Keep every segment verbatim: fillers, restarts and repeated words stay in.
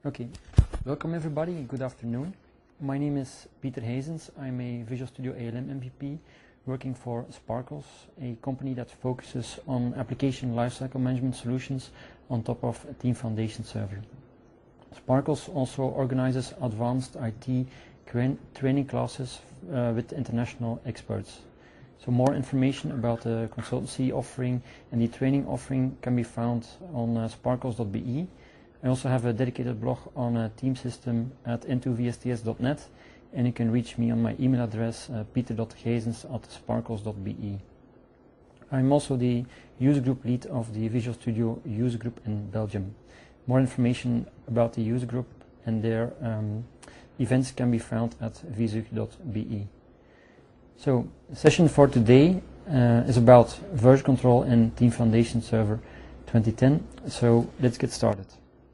Okay, welcome everybody, good afternoon. My name is Pieter Hazens. I'm a Visual Studio A L M M V P working for Sparkles, a company that focuses on application lifecycle management solutions on top of a Team Foundation Server. Sparkles also organizes advanced I T training classes uh, with international experts. So more information about the consultancy offering and the training offering can be found on uh, sparkles dot b e. I also have a dedicated blog on a team system at into v s t s dot net, and you can reach me on my email address uh, pieter dot gezens at sparkles dot b e. I'm also the user group lead of the Visual Studio user group in Belgium. More information about the user group and their um, events can be found at visug dot b e. So, the session for today uh, is about version control and Team Foundation Server twenty ten. So, let's get started.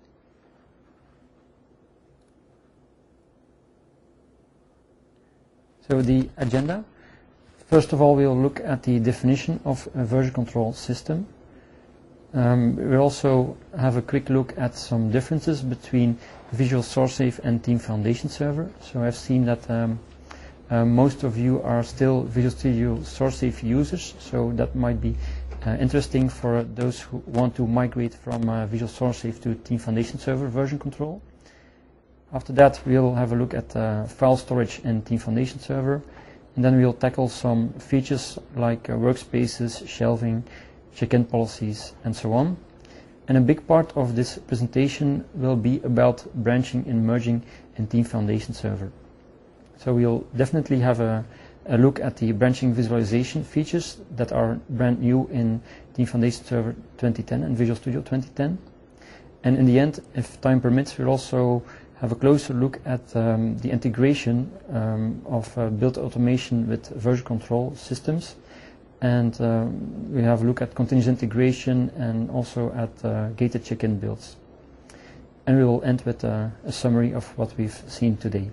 So the agenda, first of all we'll look at the definition of a version control system. Um, we'll also have a quick look at some differences between Visual SourceSafe and Team Foundation Server. So I've seen that um, uh, most of you are still Visual Studio SourceSafe users, so that might be uh, interesting for those who want to migrate from uh, Visual SourceSafe to Team Foundation Server version control. After that, we'll have a look at uh, file storage and Team Foundation Server, and then we'll tackle some features like uh, workspaces, shelving, check-in policies, and so on. And a big part of this presentation will be about branching and merging in Team Foundation Server. So we'll definitely have a, a look at the branching visualization features that are brand new in Team Foundation Server twenty ten and Visual Studio twenty ten. And in the end, if time permits, we'll also have a closer look at um, the integration um, of uh, build automation with version control systems, and uh, we have a look at continuous integration and also at uh, gated check-in builds. And we will end with uh, a summary of what we've seen today.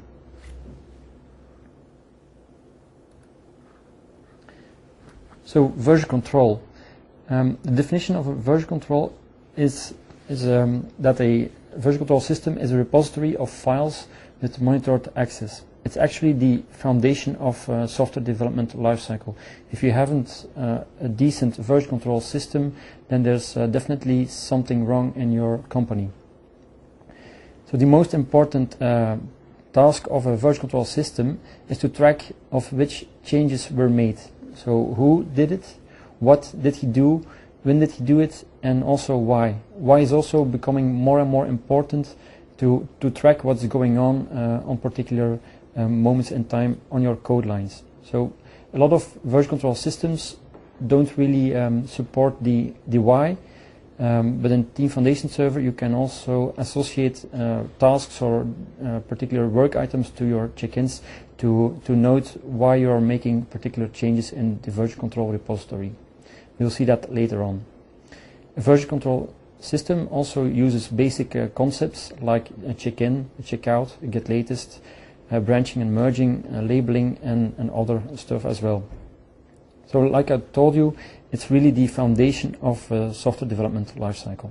So version control. Um, the definition of a version control is, is um, that a version control system is a repository of files with monitored access. It's actually the foundation of uh, software development lifecycle. If you haven't uh, a decent version control system, then there's uh, definitely something wrong in your company. So the most important uh, task of a version control system is to track of which changes were made. So who did it, what did he do, when did he do it, and also why. Why is also becoming more and more important to, to track what's going on uh, on particular um, moments in time on your code lines. So a lot of version control systems don't really um, support the, the why, um, but in Team Foundation Server you can also associate uh, tasks or uh, particular work items to your check-ins to, to note why you are making particular changes in the version control repository. We'll see that later on. A version control system also uses basic uh, concepts like a check-in, a check-out, a get latest, uh, branching and merging, uh, labeling, and, and other stuff as well. So like I told you, it's really the foundation of uh, software development lifecycle.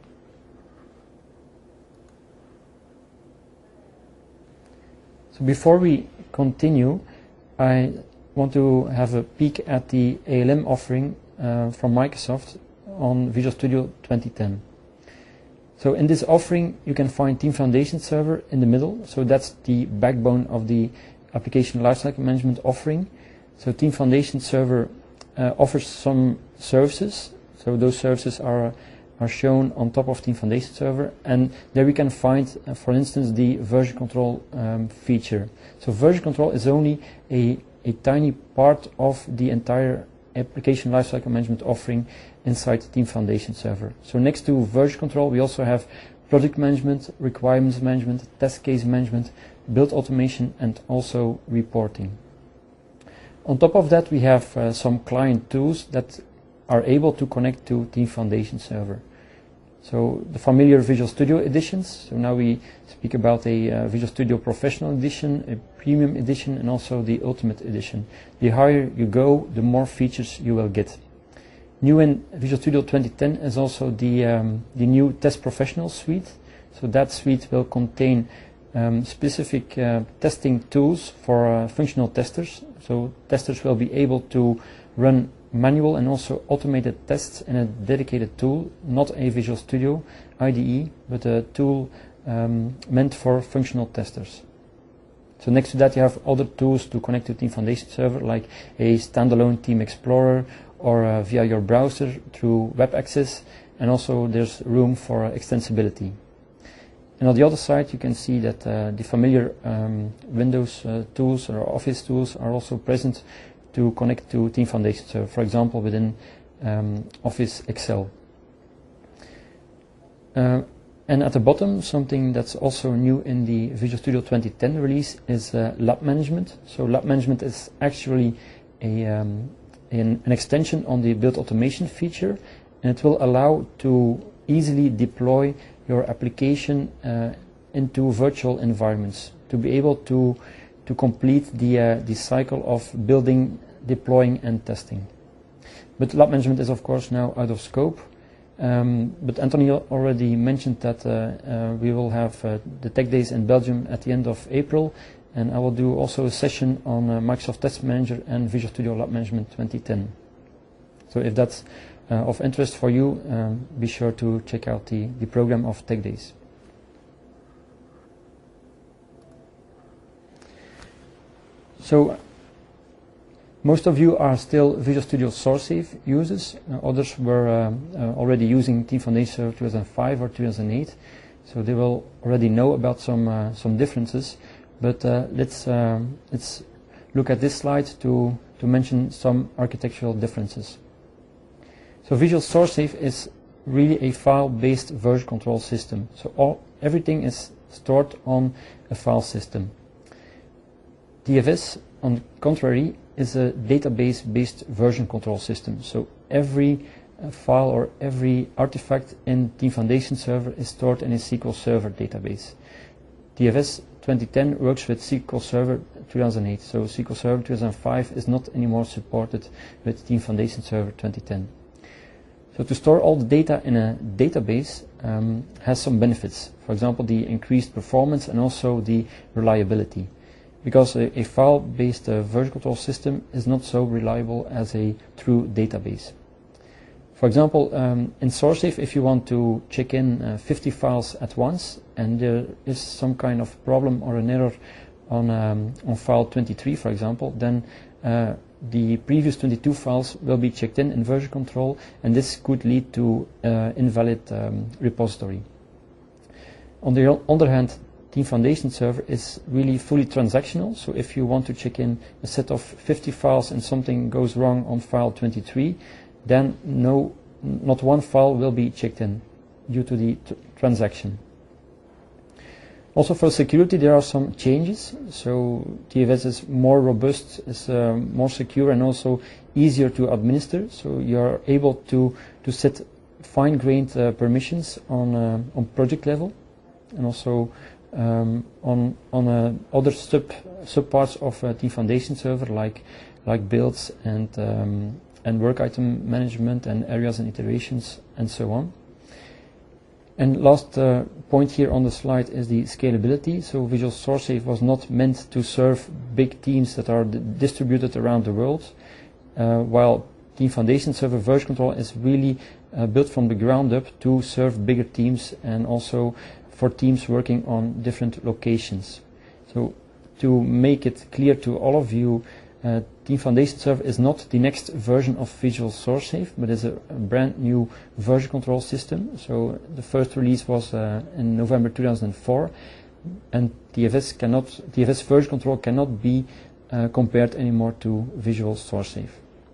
So before we continue, I want to have a peek at the A L M offering Uh, from Microsoft on Visual Studio twenty ten. So in this offering you can find Team Foundation Server in the middle, so that's the backbone of the application lifecycle management offering. So Team Foundation Server uh, offers some services, so those services are are shown on top of Team Foundation Server, and there we can find uh, for instance the version control um, feature. So version control is only a, a tiny part of the entire application lifecycle management offering inside Team Foundation Server. So next to version control we also have project management, requirements management, test case management, build automation, and also reporting. On top of that we have uh, some client tools that are able to connect to Team Foundation Server. So the familiar Visual Studio editions, so now we speak about a uh, Visual Studio Professional Edition, a Premium Edition, and also the Ultimate Edition. The higher you go, the more features you will get. New in Visual Studio twenty ten is also the, um, the new Test Professional suite. So that suite will contain um, specific uh, testing tools for uh, functional testers. So testers will be able to run manual and also automated tests in a dedicated tool, not a Visual Studio I D E, but a tool um, meant for functional testers. So next to that you have other tools to connect to Team Foundation Server, like a standalone Team Explorer, or uh, via your browser through web access, and also there's room for uh, extensibility. And on the other side you can see that uh, the familiar um, Windows uh, tools or Office tools are also present to connect to Team Foundation Server, for example within um, Office Excel. Uh, and at the bottom, something that's also new in the Visual Studio twenty ten release is uh, Lab Management. So Lab Management is actually a, um, an, an extension on the build automation feature, and it will allow to easily deploy your application uh, into virtual environments, to be able to to complete the uh, the cycle of building, deploying and testing. But Lab Management is of course now out of scope. Um, but Anthony already mentioned that uh, uh, we will have uh, the Tech Days in Belgium at the end of April, and I will do also a session on uh, Microsoft Test Manager and Visual Studio Lab Management twenty ten. So if that's uh, of interest for you, um, be sure to check out the, the program of Tech Days. So most of you are still Visual Studio SourceSafe users. Uh, others were um, uh, already using Team Foundation Server two thousand five or two thousand eight, so they will already know about some uh, some differences. But uh, let's um, let's look at this slide to to mention some architectural differences. So Visual SourceSafe is really a file-based version control system. So all everything is stored on a file system. T F S, on the contrary, is a database-based version control system. So every uh, file or every artifact in Team Foundation Server is stored in a S Q L Server database. T F S twenty ten works with S Q L Server two thousand eight, so S Q L Server two thousand five is not anymore supported with Team Foundation Server twenty ten. So to store all the data in a database um, has some benefits. For example, the increased performance and also the reliability. Because a, a file-based uh, version control system is not so reliable as a true database. For example, um, in SourceSafe, if you want to check in uh, fifty files at once, and there is some kind of problem or an error on, um, on file twenty-three, for example, then uh, the previous twenty-two files will be checked in in version control, and this could lead to uh, invalid um, repository. On the other hand, Team Foundation Server is really fully transactional, so if you want to check in a set of fifty files and something goes wrong on file twenty-three, then no, not one file will be checked in due to the transaction. Also for security there are some changes, so T F S is more robust, is uh, more secure and also easier to administer, so you are able to, to set fine-grained uh, permissions on, uh, on project level, and also Um, on on uh, other sub subparts of uh, Team Foundation Server, like like builds and um, and work item management and areas and iterations and so on. And last uh, point here on the slide is the scalability. So Visual SourceSafe was not meant to serve big teams that are distributed around the world, uh, while Team Foundation Server version control is really uh, built from the ground up to serve bigger teams and also for teams working on different locations. So to make it clear to all of you, uh, Team Foundation Server is not the next version of Visual SourceSafe, but is a, a brand new version control system. So the first release was uh, in November two thousand four, and T F S cannot, T F S version control cannot be uh, compared anymore to Visual SourceSafe.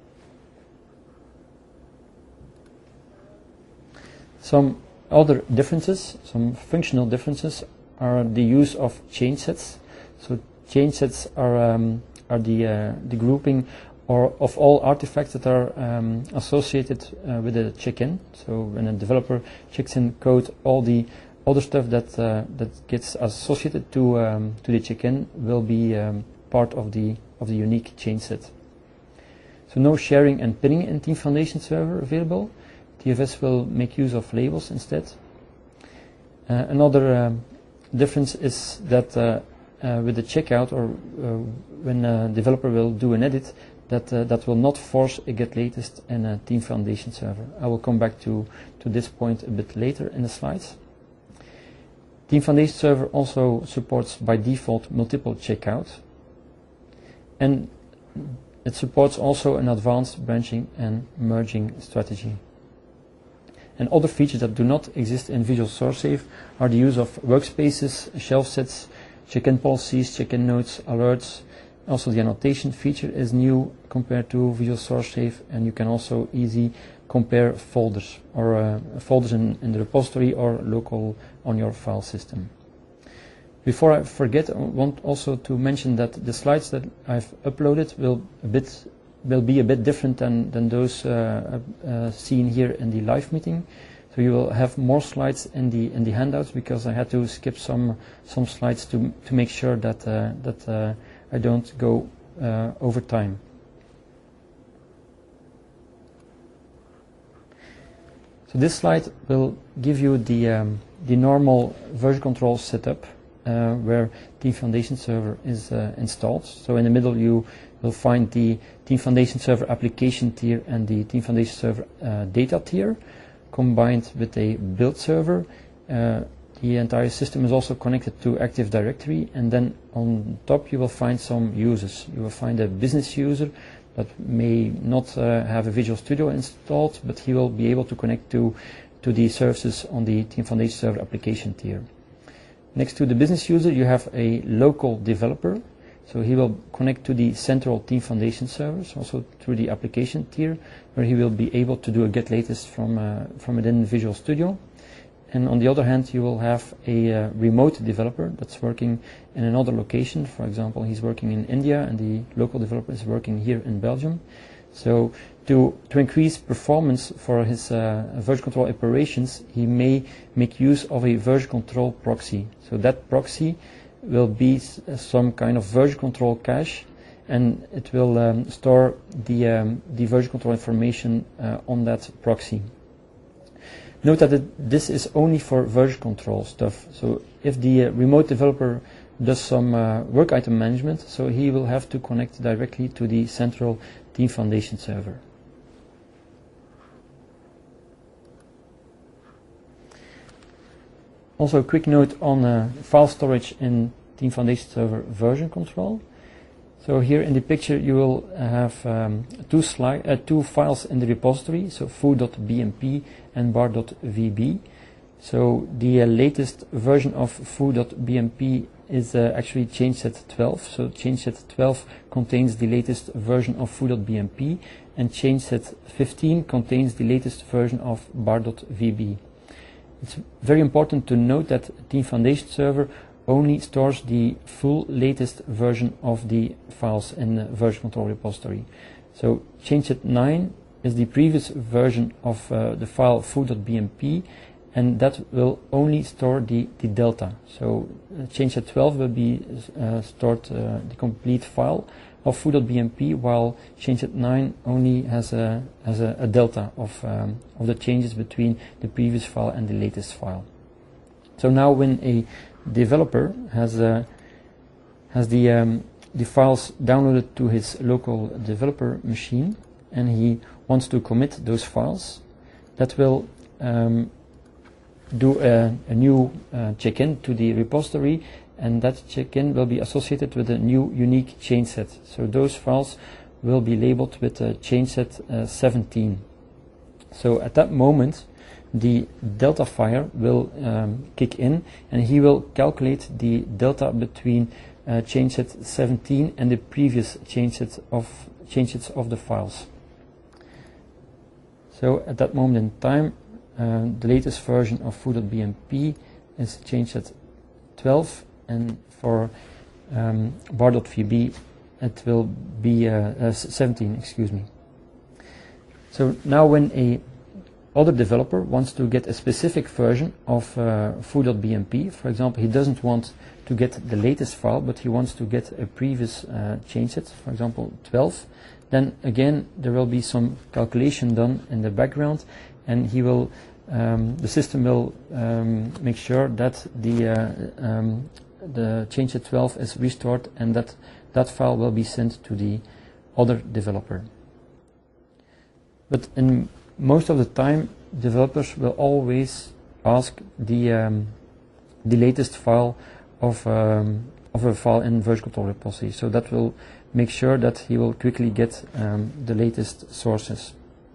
Some other differences, some functional differences, are the use of change sets. So change sets are um, are the uh, the grouping or of all artifacts that are um, associated uh, with a check-in. So when a developer checks in code, all the other stuff that uh, that gets associated to um, to the check-in will be um, part of the of the unique change set. So no sharing and pinning in Team Foundation Server available. T F S will make use of labels instead. Uh, another um, difference is that uh, uh, with the checkout, or uh, when a developer will do an edit, that uh, that will not force a get latest and a Team Foundation server. I will come back to, to this point a bit later in the slides. Team Foundation server also supports by default multiple checkout, and it supports also an advanced branching and merging strategy. And other features that do not exist in Visual SourceSafe are the use of workspaces, shelf sets, check-in policies, check-in notes, alerts. Also the annotation feature is new compared to Visual SourceSafe, and you can also easily compare folders, or uh, folders in, in the repository or local on your file system. Before I forget, I want also to mention that the slides that I've uploaded will a bit will be a bit different than, than those uh, uh, seen here in the live meeting. So you will have more slides in the in the handouts, because I had to skip some some slides to to make sure that uh, that uh, I don't go uh, over time. So this slide will give you the um, the normal version control setup, uh, where Team Foundation Server is uh, installed. So in the middle you will find the Team Foundation Server application tier and the Team Foundation Server uh, data tier, combined with a build server. Uh, the entire system is also connected to Active Directory, and then on top you will find some users. You will find a business user that may not uh, have a Visual Studio installed, but he will be able to connect to, to the services on the Team Foundation Server application tier. Next to the business user you have a local developer, so he will connect to the central Team Foundation servers, also through the application tier, where he will be able to do a get latest from, uh, from within Visual Studio. And on the other hand, you will have a uh, remote developer that's working in another location. For example, he's working in India and the local developer is working here in Belgium. So to, to increase performance for his uh, version control operations, he may make use of a version control proxy. So that proxy will be some kind of version control cache, and it will um, store the, um, the version control information uh, on that proxy. Note that it, this is only for version control stuff. So if the uh, remote developer does some uh, work item management, so he will have to connect directly to the central Team Foundation server. Also a quick note on uh, file storage in Team Foundation Server version control. So here in the picture you will have um, two, slide, uh, two files in the repository, so foo dot b m p and bar dot v b. So the uh, latest version of foo dot b m p is uh, actually changeset twelve. So changeset twelve contains the latest version of foo dot b m p, and changeset fifteen contains the latest version of bar dot v b. It's very important to note that Team Foundation Server only stores the full latest version of the files in the version control repository. So changeset nine is the previous version of uh, the file foo dot b m p, and that will only store the, the delta. So uh, changeset twelve will be uh, stored uh, the complete file of foo dot b m p, while changeset nine only has a has a, a delta of um, of the changes between the previous file and the latest file. So now when a developer has uh, has the um, the files downloaded to his local developer machine, and he wants to commit those files, that will um, do a, a new uh, check-in to the repository, and that check-in will be associated with a new unique change set. So those files will be labeled with uh, changeset uh, seventeen. So at that moment the delta fire will um, kick in, and he will calculate the delta between uh, changeset seventeen and the previous changeset of changesets of the files. So at that moment in time, uh, the latest version of foo dot b m p is changeset twelve, and for um, bar dot v b it will be uh, uh, seventeen. Excuse me. So now when a other developer wants to get a specific version of uh, foo dot b m p. For example, he doesn't want to get the latest file, but he wants to get a previous uh, changeset, for example twelve. Then again there will be some calculation done in the background, and he will um, the system will um, make sure that the uh, um, the change at twelve is restored and that that file will be sent to the other developer. But in most of the time, developers will always ask the um, the latest file of um, of a file in version control repository. So that will make sure that he will quickly get um, the latest sources.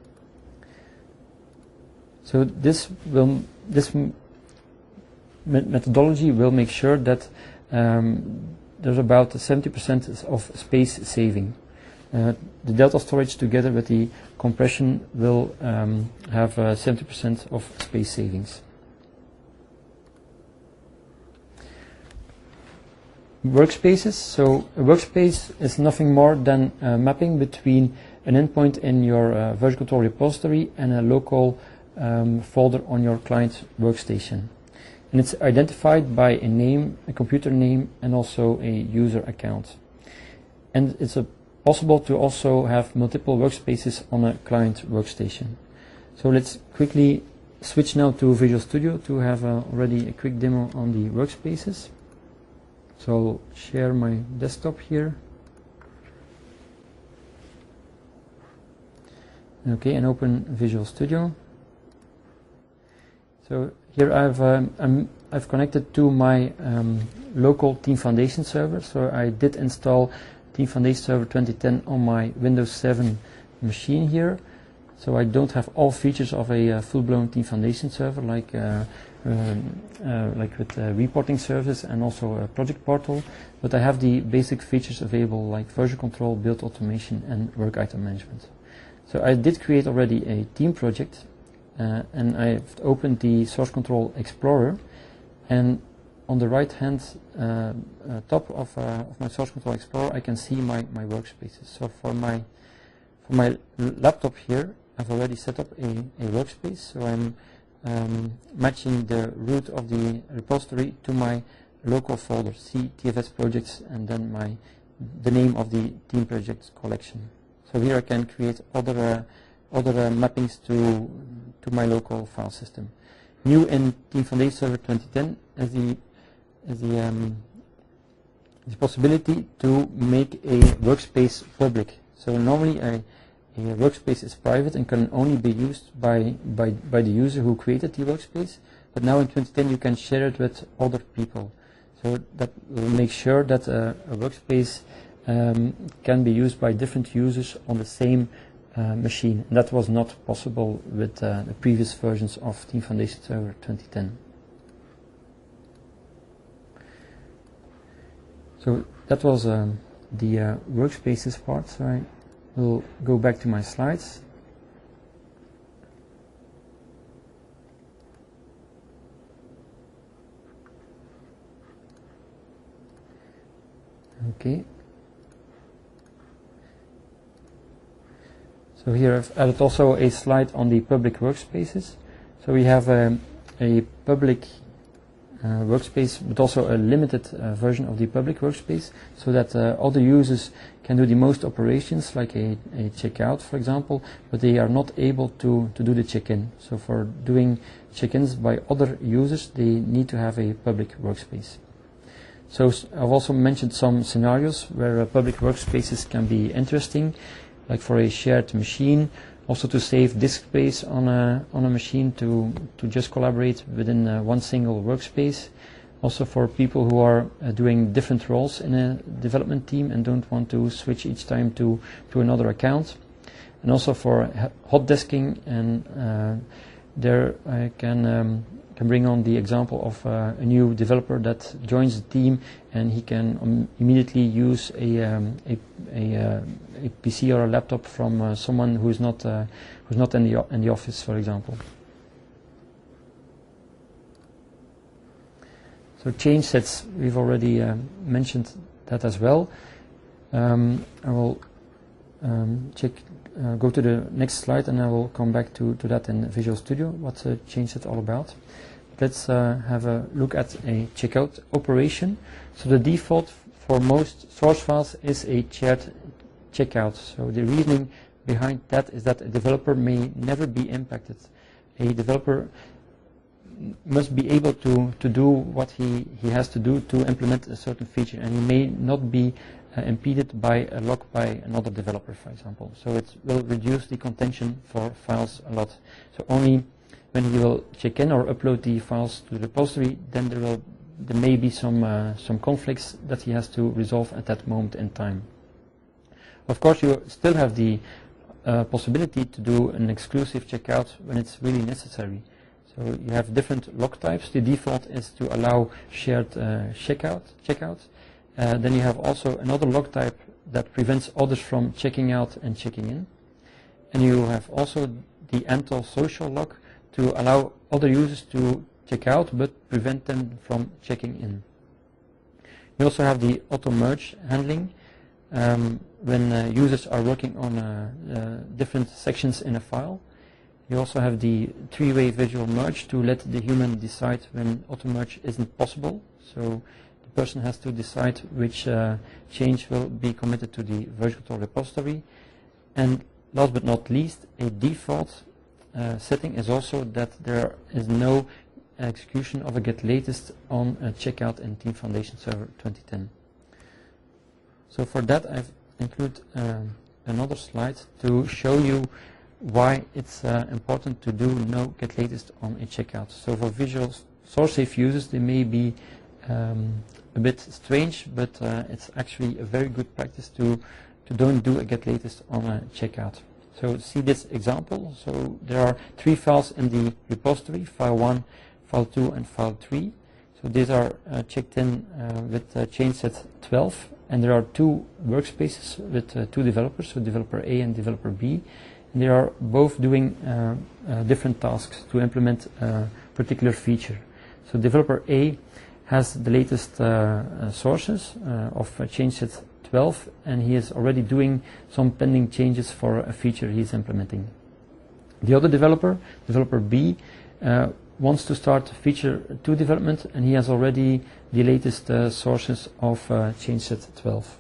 So this will this methodology will make sure that um, there's about seventy percent of space saving. Uh, the Delta storage together with the compression will um, have uh, seventy percent of space savings. Workspaces. So a workspace is nothing more than uh, mapping between an endpoint in your uh, version control repository and a local um, folder on your client workstation. And it's identified by a name, a computer name, and also a user account. And it's a possible to also have multiple workspaces on a client workstation. So let's quickly switch now to Visual Studio to have uh, already a quick demo on the workspaces. So I'll share my desktop here. Okay, and open Visual Studio. So here I've um, I'm, I've connected to my um, local Team Foundation server. So I did install Team Foundation Server twenty ten on my Windows seven machine here. So I don't have all features of a uh, full-blown Team Foundation server like uh, um, uh, like with uh, reporting service and also a project portal, but I have the basic features available like version control, build automation, and work item management. So I did create already a team project, uh, and I've opened the Source Control Explorer, and on the right hand uh, uh, top of, uh, of my Source Control Explorer I can see my, my workspaces. So for my for my laptop here I've already set up a, a workspace, so I'm um, matching the root of the repository to my local folder, C T F S projects, and then my the name of the team project collection. So here I can create other uh, other uh, mappings to to my local file system. New in Team Foundation Server twenty ten is the is the um, the possibility to make a workspace public. So normally a A workspace is private and can only be used by, by, by the user who created the workspace, but now in twenty ten you can share it with other people. So that will make sure that a, a workspace um, can be used by different users on the same uh, machine. And that was not possible with uh, the previous versions of Team Foundation Server twenty ten. So that was um, the uh, workspaces part. So I will go back to my slides. Okay. So here I've added also a slide on the public workspaces. So we have um, a public Uh, workspace, but also a limited uh, version of the public workspace, so that uh, all the users can do the most operations, like a, a checkout, for example, but they are not able to, to do the check-in. So for doing check-ins by other users, they need to have a public workspace. So I've also mentioned some scenarios where uh, public workspaces can be interesting, like for a shared machine, also to save disk space on a on a machine to to just collaborate within uh, one single workspace. Also for people who are uh, doing different roles in a development team and don't want to switch each time to to another account, and also for hot desking. And uh, there I can um, can bring on the example of uh, a new developer that joins the team, and he can um, immediately use a um, a, a, uh, a P C or a laptop from uh, someone who is not uh, who's not in the in the office, for example. So change sets, we've already uh, mentioned that as well. Um, I will um, check, uh, go to the next slide, and I will come back to to that in Visual Studio. What's a change set all about? Let's uh, have a look at a checkout operation. So the default for most source files is a shared checkout. So the reasoning behind that is that a developer may never be impacted. a developer must be able to, to do what he, he has to do to implement a certain feature, and he may not be uh, impeded by a lock by another developer, for example. So it will reduce the contention for files a lot. So only when he will check in or upload the files to the repository, then there will there may be some uh, some conflicts that he has to resolve at that moment in time. Of course, you still have the uh, possibility to do an exclusive checkout when it's really necessary. So you have different lock types. The default is to allow shared uh, checkout. checkout. Uh, then you have also another lock type that prevents others from checking out and checking in. And you have also the Amtol social lock to allow other users to check out but prevent them from checking in. You also have the auto merge handling um, when uh, users are working on uh, uh, different sections in a file. You also have the three-way visual merge to let the human decide when auto merge isn't possible. So the person has to decide which uh, change will be committed to the version control repository. And last but not least, a default uh, setting is also that there is no execution of a get latest on a checkout in Team Foundation Server twenty ten. So for that, I've included um, another slide to show you why it's uh, important to do no get latest on a checkout. So for Visual SourceSafe users, they may be um, a bit strange, but uh, it's actually a very good practice to, to don't do a get latest on a checkout. So see this example. So there are three files in the repository, file one, file two, and file three. So these are uh, checked in uh, with uh, change set twelve, and there are two workspaces with uh, two developers, so developer A and developer B. And they are both doing uh, uh, different tasks to implement a particular feature. So developer A has the latest uh, uh, sources uh, of uh, change set twelve, and he is already doing some pending changes for a feature he is implementing. The other developer, developer B, uh, wants to start feature two development, and he has already the latest uh, sources of uh, change set twelve.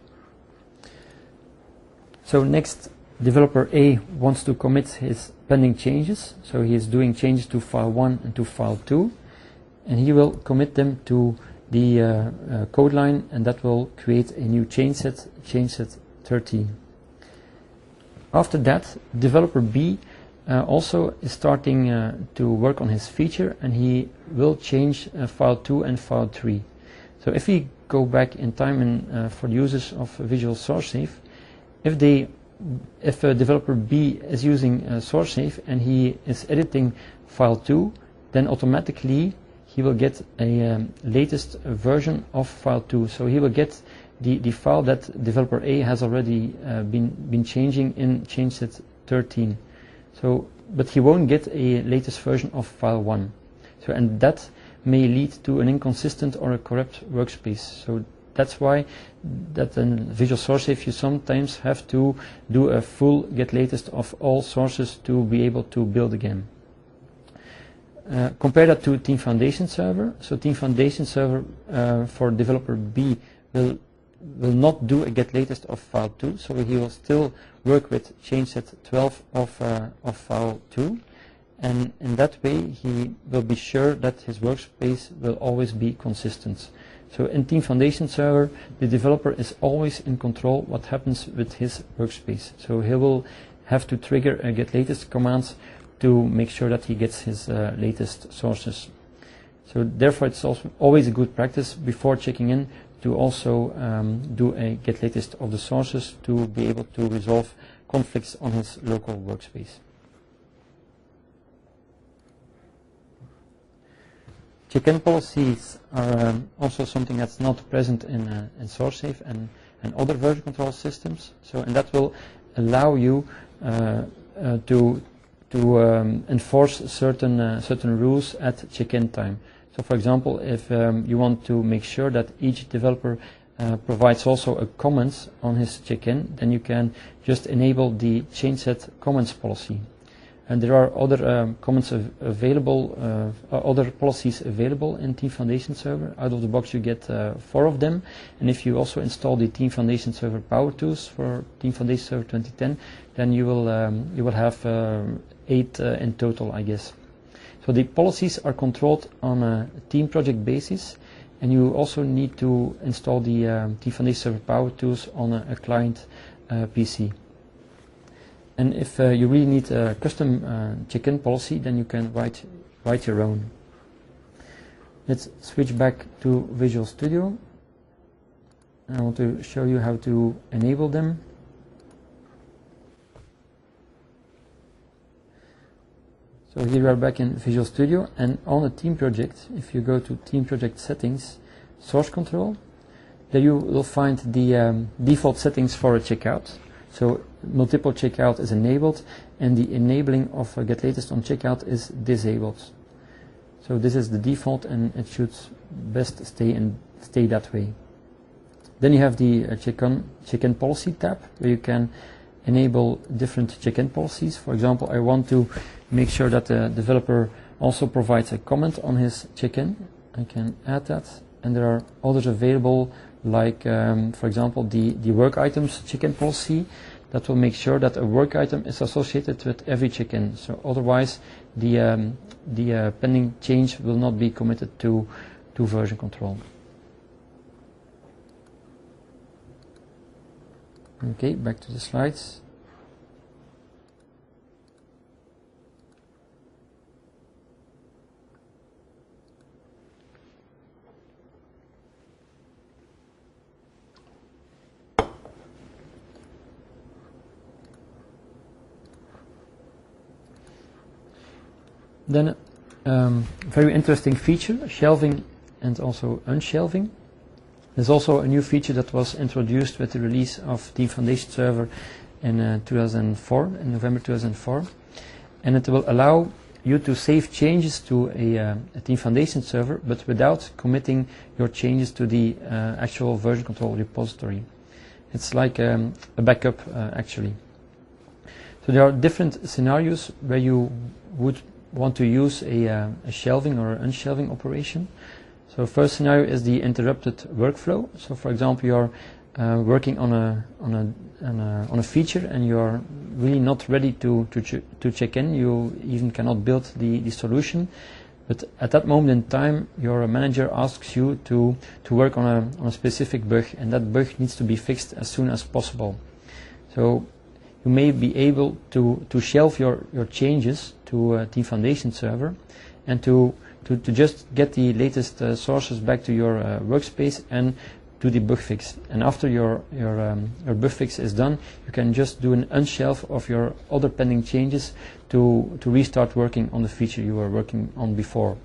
So next, developer A wants to commit his pending changes, so he is doing changes to file one and to file two, and he will commit them to the uh, uh, code line, and that will create a new change set, change set thirteen. After that, developer B uh, also is starting uh, to work on his feature, and he will change uh, file two and file three. So if we go back in time and uh, for the users of Visual SourceSafe, if they If a developer B is using uh, SourceSafe and he is editing file two, then automatically he will get a um, latest version of file two. So he will get the, the file that developer A has already uh, been, been changing in change set thirteen. So, but he won't get a latest version of file one. So, and that may lead to an inconsistent or a corrupt workspace. So that's why that in Visual SourceSafe you sometimes have to do a full get latest of all sources to be able to build again. Uh, compare that to Team Foundation Server. So Team Foundation Server uh, for developer B will will not do a get latest of file two, so he will still work with change set twelve of uh, of file two, and in that way he will be sure that his workspace will always be consistent. So in Team Foundation Server, the developer is always in control what happens with his workspace. So he will have to trigger a get latest commands to make sure that he gets his uh, latest sources. So therefore it's also always a good practice before checking in to also um, do a get latest of the sources to be able to resolve conflicts on his local workspace. Check-in policies are um, also something that's not present in, uh, in SourceSafe and, and other version control systems. So, and that will allow you uh, uh, to to um, enforce certain uh, certain rules at check-in time. So, for example, if um, you want to make sure that each developer uh, provides also a comments on his check-in, then you can just enable the change set comments policy. And there are other um, comments av available, uh, other policies available in Team Foundation Server. Out of the box you get uh, four of them. And if you also install the Team Foundation Server Power Tools for Team Foundation Server twenty ten, then you will um, you will have uh, eight uh, in total, I guess. So the policies are controlled on a team project basis, and you also need to install the um, Team Foundation Server Power Tools on a, a client uh, P C. And if uh, you really need a custom uh, check-in policy, then you can write, write your own. Let's switch back to Visual Studio. I want to show you how to enable them. So here we are back in Visual Studio, and on a team project, if you go to Team Project Settings, Source Control, there you will find the um, default settings for a checkout. So multiple checkout is enabled, and the enabling of uh, Get Latest on Checkout is disabled. So this is the default, and it should best stay and stay that way. Then you have the uh, check-in check-in policy tab, where you can enable different check-in policies. For example, I want to make sure that the developer also provides a comment on his check-in. I can add that, and there are others available, like um, for example the, the work items check-in policy that will make sure that a work item is associated with every check-in. So otherwise the, um, the uh, pending change will not be committed to, to version control. Okay, back to the slides. Then um, very interesting feature, shelving and also unshelving. There's also a new feature that was introduced with the release of Team Foundation Server in uh, two thousand four, in November two thousand four, and it will allow you to save changes to a, uh, a Team Foundation server, but without committing your changes to the uh, actual version control repository. It's like um, a backup uh, actually. So there are different scenarios where you would want to use a, uh, a shelving or unshelving operation. So first scenario is the interrupted workflow. So for example, you're uh, working on a, on, a, on, a, on a feature, and you're really not ready to, to, ch to check in. You even cannot build the, the solution. But at that moment in time, your manager asks you to, to work on a, on a specific bug, and that bug needs to be fixed as soon as possible. So you may be able to, to shelve your, your changes to uh, Team Foundation Server, and to, to, to just get the latest uh, sources back to your uh, workspace and do the bug fix. And after your, your, um, your bug fix is done, you can just do an unshelve of your other pending changes to, to restart working on the feature you were working on before.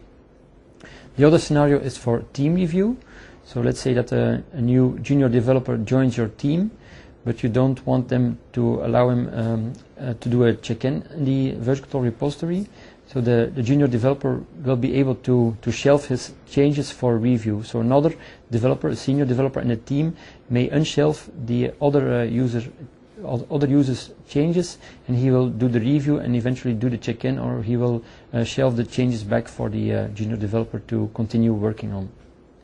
The other scenario is for team review. So let's say that a, a new junior developer joins your team, but you don't want them to allow him um, uh, to do a check-in in the version control repository. So the, the junior developer will be able to, to shelve his changes for review. So another developer, a senior developer in the team, may unshelve the other uh, user, other users' changes, and he will do the review and eventually do the check-in, or he will uh, shelve the changes back for the uh, junior developer to continue working on.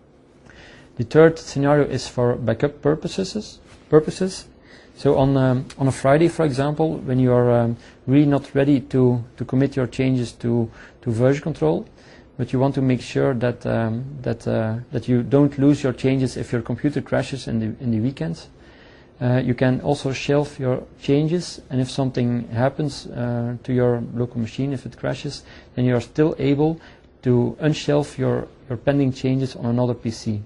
The third scenario is for backup purposes. purposes. So on, um, on a Friday, for example, when you are um, really not ready to, to commit your changes to, to version control, but you want to make sure that, um, that, uh, that you don't lose your changes if your computer crashes in the, in the weekends, uh, you can also shelve your changes, and if something happens uh, to your local machine, if it crashes, then you are still able to unshelve your, your pending changes on another P C.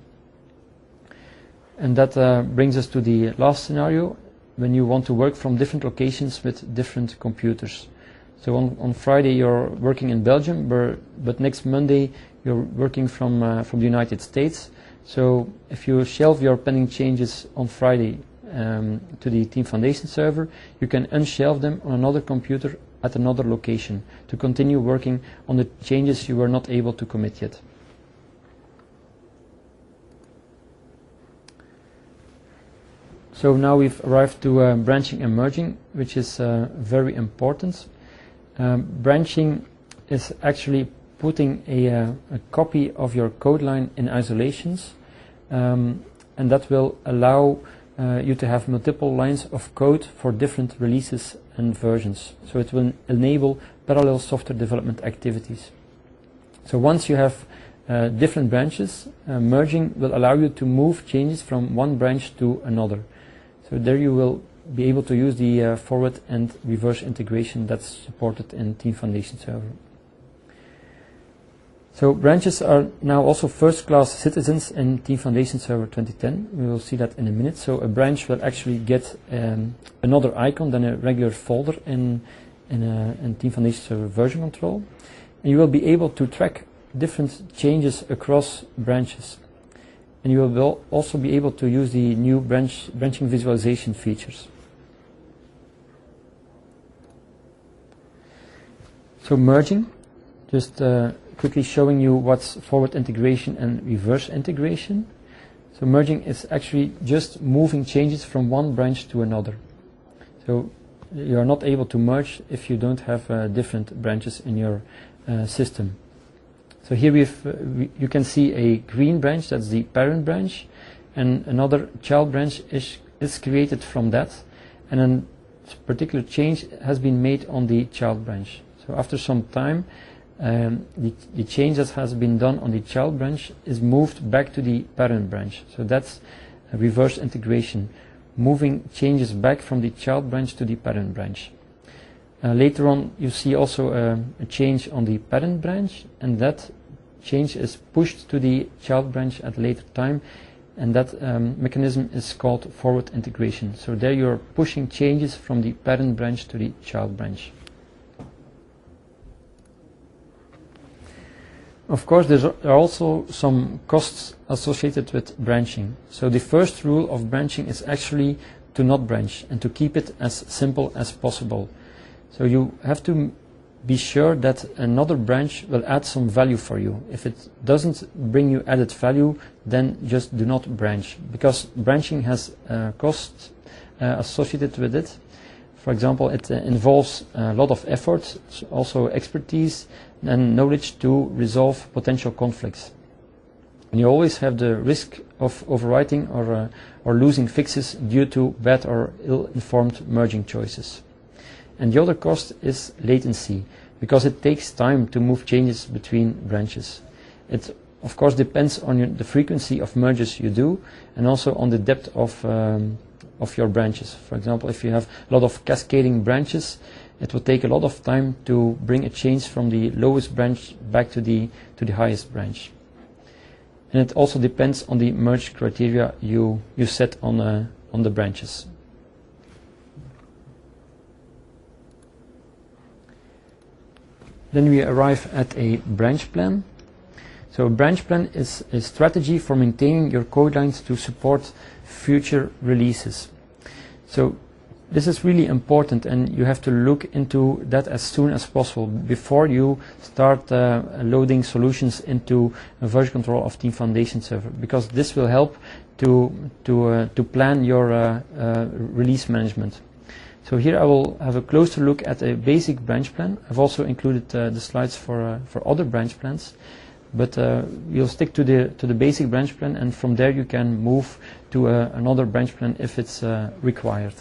And that uh, brings us to the last scenario, when you want to work from different locations with different computers. So on, on Friday you're working in Belgium, but, but next Monday you're working from, uh, from the United States. So if you shelve your pending changes on Friday um, to the Team Foundation server, you can unshelve them on another computer at another location to continue working on the changes you were not able to commit yet. So now we've arrived to uh, branching and merging, which is uh, very important. Um, branching is actually putting a, uh, a copy of your code line in isolations, um, and that will allow uh, you to have multiple lines of code for different releases and versions. So it will enable parallel software development activities. So once you have uh, different branches, uh, merging will allow you to move changes from one branch to another. So there you will be able to use the uh, forward and reverse integration that's supported in Team Foundation Server. So branches are now also first-class citizens in Team Foundation Server twenty ten. We will see that in a minute. So a branch will actually get um, another icon than a regular folder in, in, a, in Team Foundation Server version control. And you will be able to track different changes across branches. And you will also be able to use the new branch, branching visualization features. So merging, just uh, quickly showing you what's forward integration and reverse integration. So merging is actually just moving changes from one branch to another. So you are not able to merge if you don't have uh, different branches in your uh, system. So here we've, uh, we, you can see a green branch, that's the parent branch, and another child branch is, is created from that, and a particular change has been made on the child branch. So after some time, um, the, the change that has been done on the child branch is moved back to the parent branch. So that's a reverse integration, moving changes back from the child branch to the parent branch. Uh, later on, you see also uh, a change on the parent branch, and that change is pushed to the child branch at a later time, and that um, mechanism is called forward integration. So there you're pushing changes from the parent branch to the child branch. Of course, there are also some costs associated with branching. So the first rule of branching is actually to not branch and to keep it as simple as possible. So you have to be sure that another branch will add some value for you. If it doesn't bring you added value, then just do not branch, because branching has uh, costs uh, associated with it. For example, it uh, involves a lot of effort, also expertise and knowledge to resolve potential conflicts. And you always have the risk of overwriting or, uh, or losing fixes due to bad or ill-informed merging choices. And the other cost is latency, because it takes time to move changes between branches. It of course depends on your, the frequency of merges you do, and also on the depth of, um, of your branches. For example, if you have a lot of cascading branches, it will take a lot of time to bring a change from the lowest branch back to the, to the highest branch. And it also depends on the merge criteria you, you set on, uh, on the branches. Then we arrive at a branch plan. So a branch plan is a strategy for maintaining your code lines to support future releases. So this is really important, and you have to look into that as soon as possible before you start uh, loading solutions into a version control of Team Foundation Server, because this will help to, to, uh, to plan your uh, uh, release management. So here I will have a closer look at a basic branch plan. I've also included uh, the slides for, uh, for other branch plans, but uh, we'll stick to the, to the basic branch plan, and from there you can move to uh, another branch plan if it's uh, required.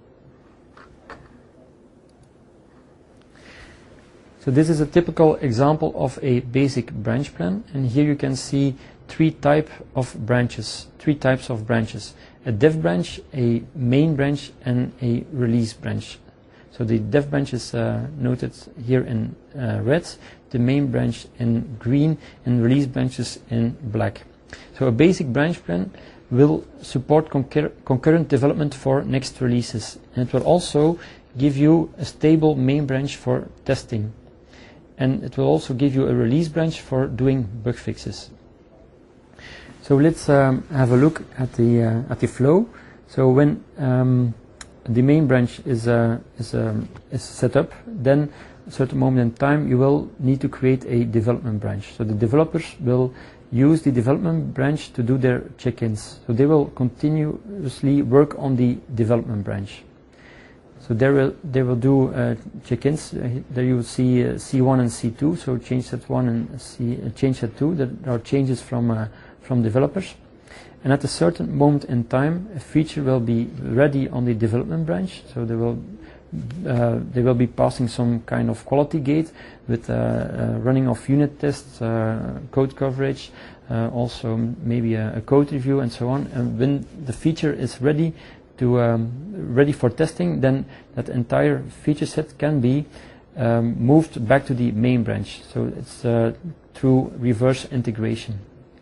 So this is a typical example of a basic branch plan, and here you can see three types of branches, three types of branches. A dev branch, a main branch, and a release branch. So the dev branch is uh, noted here in uh, red, the main branch in green, and release branches in black. So a basic branch plan will support concur concurrent development for next releases, and it will also give you a stable main branch for testing, and it will also give you a release branch for doing bug fixes. So let's um, have a look at the uh, at the flow. So when um, the main branch is uh, is, um, is set up, then at a certain moment in time you will need to create a development branch. So the developers will use the development branch to do their check-ins. So they will continuously work on the development branch. So there will they will do uh, check-ins. Uh, there you will see uh, C one and C two. So change set one and C, uh, change set two. There are changes from uh, from developers, And at a certain moment in time, a feature will be ready on the development branch. So they will uh, they will be passing some kind of quality gate with uh, uh, running of unit tests, uh, code coverage, uh, also maybe a, a code review and so on. And when the feature is ready to um, ready for testing, then that entire feature set can be um, moved back to the main branch. So it's uh, through reverse integration.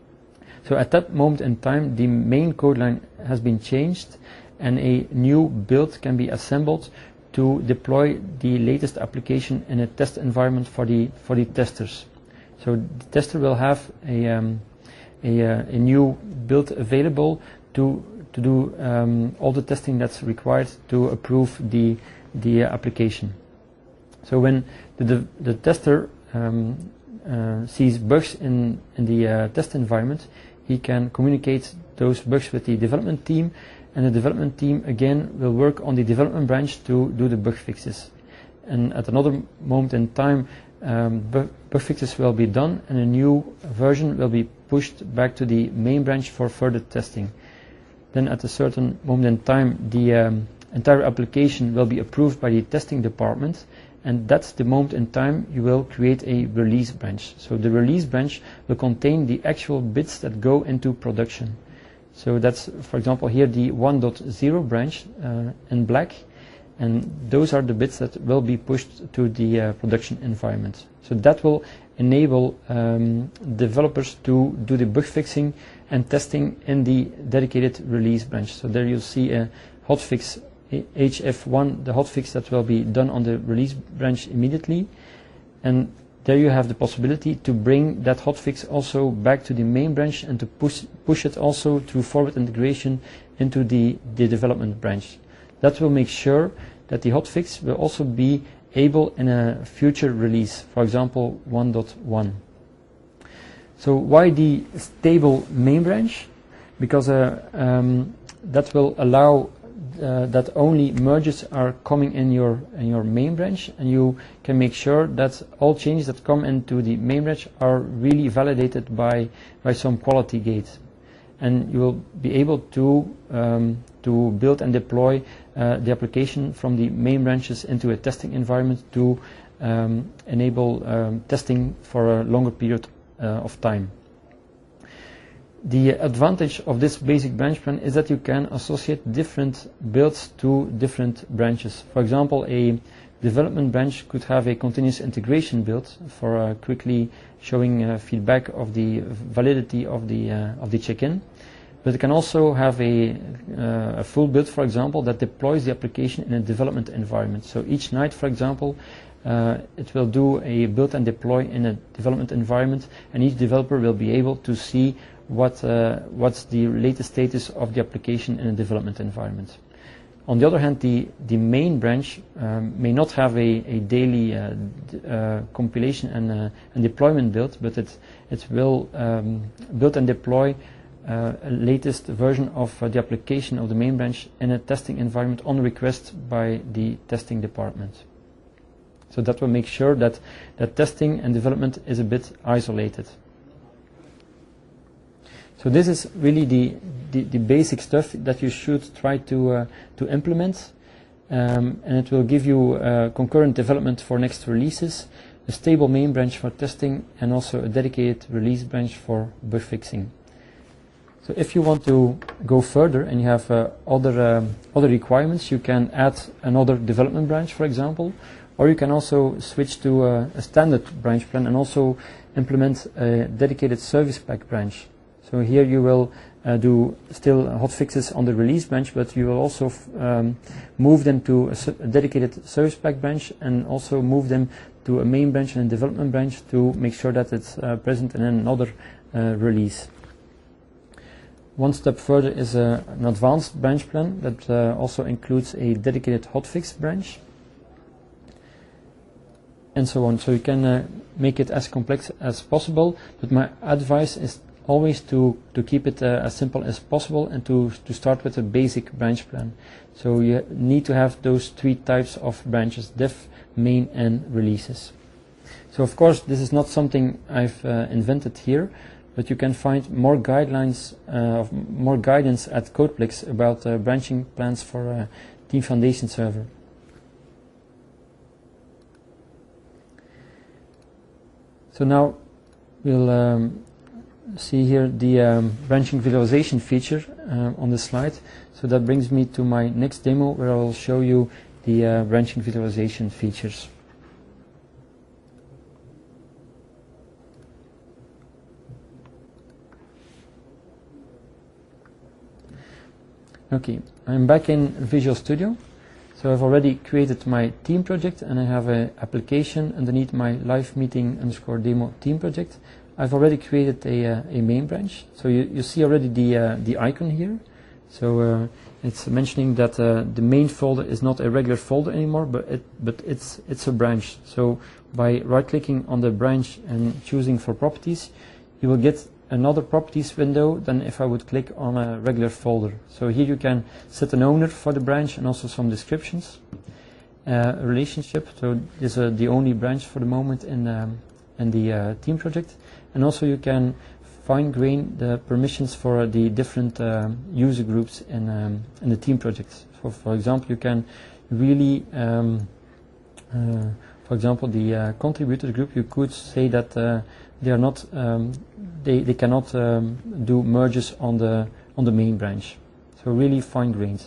So at that moment in time, the main code line has been changed and a new build can be assembled to deploy the latest application in a test environment for the for the testers. So the tester will have a um, a, uh, a new build available to to do um, all the testing that's required to approve the the uh, application. So when the the, the tester um, uh, sees bugs in in the uh, test environment, he can communicate those bugs with the development team, and the development team again will work on the development branch to do the bug fixes. And at another moment in time, um, bug, bug fixes will be done and a new version will be pushed back to the main branch for further testing. Then at a certain moment in time, the um, entire application will be approved by the testing department, and that's the moment in time you will create a release branch. So the release branch will contain the actual bits that go into production. So that's, for example, here the one point zero branch uh, in black, and those are the bits that will be pushed to the uh, production environment. So that will enable um, developers to do the bug fixing and testing in the dedicated release branch. So there you'll see a hotfix H F one, the hotfix that will be done on the release branch immediately, and there you have the possibility to bring that hotfix also back to the main branch and to push push it also through forward integration into the, the development branch. That will make sure that the hotfix will also be able in a future release, for example one point one. So why the stable main branch? Because uh, um, that will allow Uh, that only merges are coming in your in your main branch, and you can make sure that all changes that come into the main branch are really validated by by some quality gate, and you will be able to um, to build and deploy uh, the application from the main branches into a testing environment to um, enable um, testing for a longer period uh, of time. The advantage of this basic branch plan is that you can associate different builds to different branches. For example, a development branch could have a continuous integration build for uh, quickly showing uh, feedback of the validity of the uh, of the check-in. But it can also have a, uh, a full build, for example, that deploys the application in a development environment. So each night, for example, uh, it will do a build and deploy in a development environment, and each developer will be able to see what uh, what's the latest status of the application in a development environment. On the other hand, the, the main branch um, may not have a, a daily uh, d uh, compilation and, uh, and deployment build, but it, it will um, build and deploy uh, a latest version of uh, the application of the main branch in a testing environment on request by the testing department. So that will make sure that, that testing and development is a bit isolated. So this is really the, the, the basic stuff that you should try to, uh, to implement, um, and it will give you uh, concurrent development for next releases, a stable main branch for testing, and also a dedicated release branch for bug fixing. So if you want to go further and you have uh, other, um, other requirements, you can add another development branch, for example, or you can also switch to uh, a standard branch plan and also implement a dedicated service pack branch. So here you will uh, do still hotfixes on the release branch, but you will also f um, move them to a, a dedicated service pack branch, and also move them to a main branch and a development branch to make sure that it's uh, present in another uh, release. One step further is uh, an advanced branch plan that uh, also includes a dedicated hotfix branch, and so on. So you can uh, make it as complex as possible, but my advice is always to, to keep it uh, as simple as possible, and to, to start with a basic branch plan. So you need to have those three types of branches: dev, main, and releases. So of course this is not something I've uh, invented here, but you can find more guidelines, uh, more guidance at Codeplex about uh, branching plans for uh, Team Foundation Server. So now we'll um, see here the um, branching visualization feature uh, on the slide. So that brings me to my next demo where I will show you the uh, branching visualization features. Okay, I'm back in Visual Studio. So I've already created my team project and I have an application underneath my live meeting underscore demo team project. I've already created a, uh, a main branch. So you, you see already the, uh, the icon here. So uh, it's mentioning that uh, the main folder is not a regular folder anymore, but, it, but it's, it's a branch. So by right clicking on the branch and choosing for properties, you will get another properties window than if I would click on a regular folder. So here you can set an owner for the branch and also some descriptions. Uh, a relationship, so this is uh, the only branch for the moment in, um, in the uh, team project. And also you can fine-grain the permissions for uh, the different uh, user groups in, um, in the team project. So for example, you can really, um, uh, for example, the uh, contributor group, you could say that uh, they are not, um, they, they cannot um, do merges on the, on the main branch. So really fine-grained.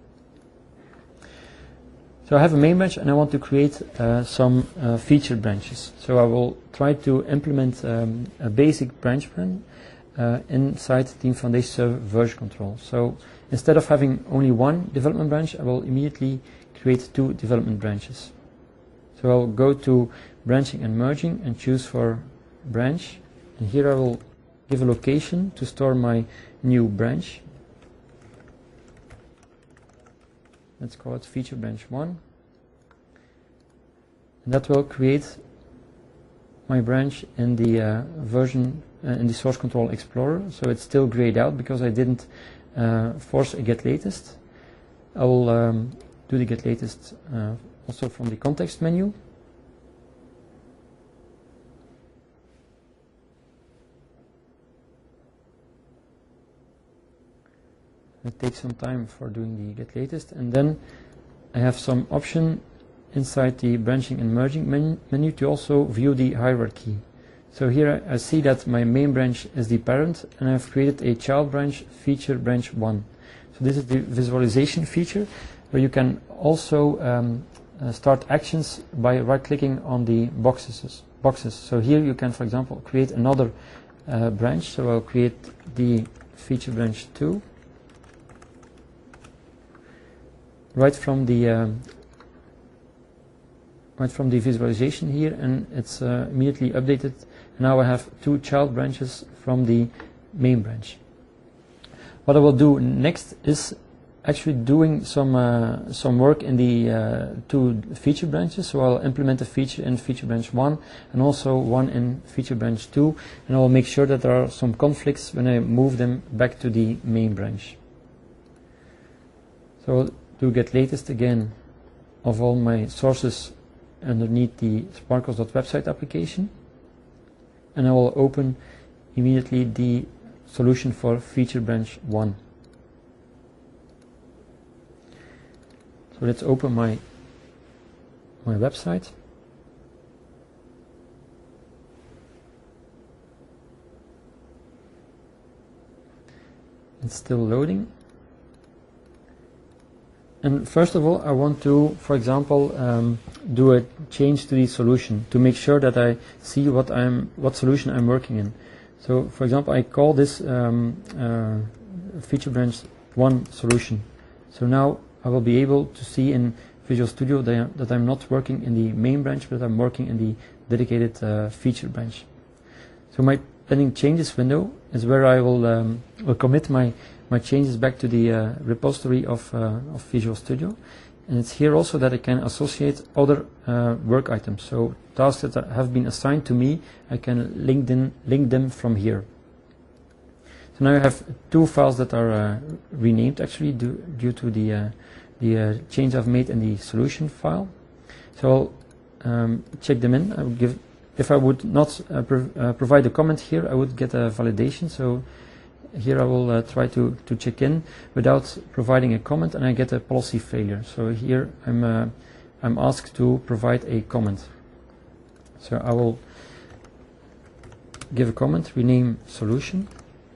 So I have a main branch and I want to create uh, some uh, feature branches. So I will try to implement um, a basic branch plan uh, inside Team Foundation Server version control. So instead of having only one development branch, I will immediately create two development branches. So I'll go to branching and merging and choose for branch. And here I will give a location to store my new branch. Let's call it feature branch one. And that will create my branch in the uh, version, uh, in the source control explorer. So it's still grayed out because I didn't uh, force a get latest. I will um, do the get latest uh, also from the context menu. It takes some time for doing the get latest, and then I have some option inside the branching and merging menu, menu to also view the hierarchy. So here I see that my main branch is the parent and I've created a child branch, feature branch one. So this is the visualization feature where you can also um, uh, start actions by right clicking on the boxes. boxes. So here you can, for example, create another uh, branch. So I'll create the feature branch two. Right from the um, right from the visualization here, and it's uh, immediately updated. Now I have two child branches from the main branch. What I will do next is actually doing some uh, some work in the uh, two feature branches. So I'll implement a feature in feature branch one and also one in feature branch two, and I will make sure that there are some conflicts when I move them back to the main branch. So to get latest again of all my sources underneath the sparkles.website application, and I will open immediately the solution for feature branch one. So let's open my my website. It's still loading. And first of all, I want to, for example, um, do a change to the solution to make sure that I see what I'm, what solution I'm working in. So, for example, I call this um, uh, feature branch one solution. So now I will be able to see in Visual Studio that, that I'm not working in the main branch, but I'm working in the dedicated uh, feature branch. So my pending changes window is where I will, um, will commit my my changes back to the uh, repository of, uh, of Visual Studio. And it's here also that I can associate other uh, work items. So tasks that have been assigned to me, I can link them, link them from here. So now I have two files that are uh, renamed actually due, due to the, uh, the uh, change I've made in the solution file. So I'll um, check them in. I will give if I would not uh, prov uh, provide a comment here, I would get a validation. So here I will uh, try to, to check in without providing a comment, and I get a policy failure. So here I'm, uh, I'm asked to provide a comment. So I will give a comment, rename solution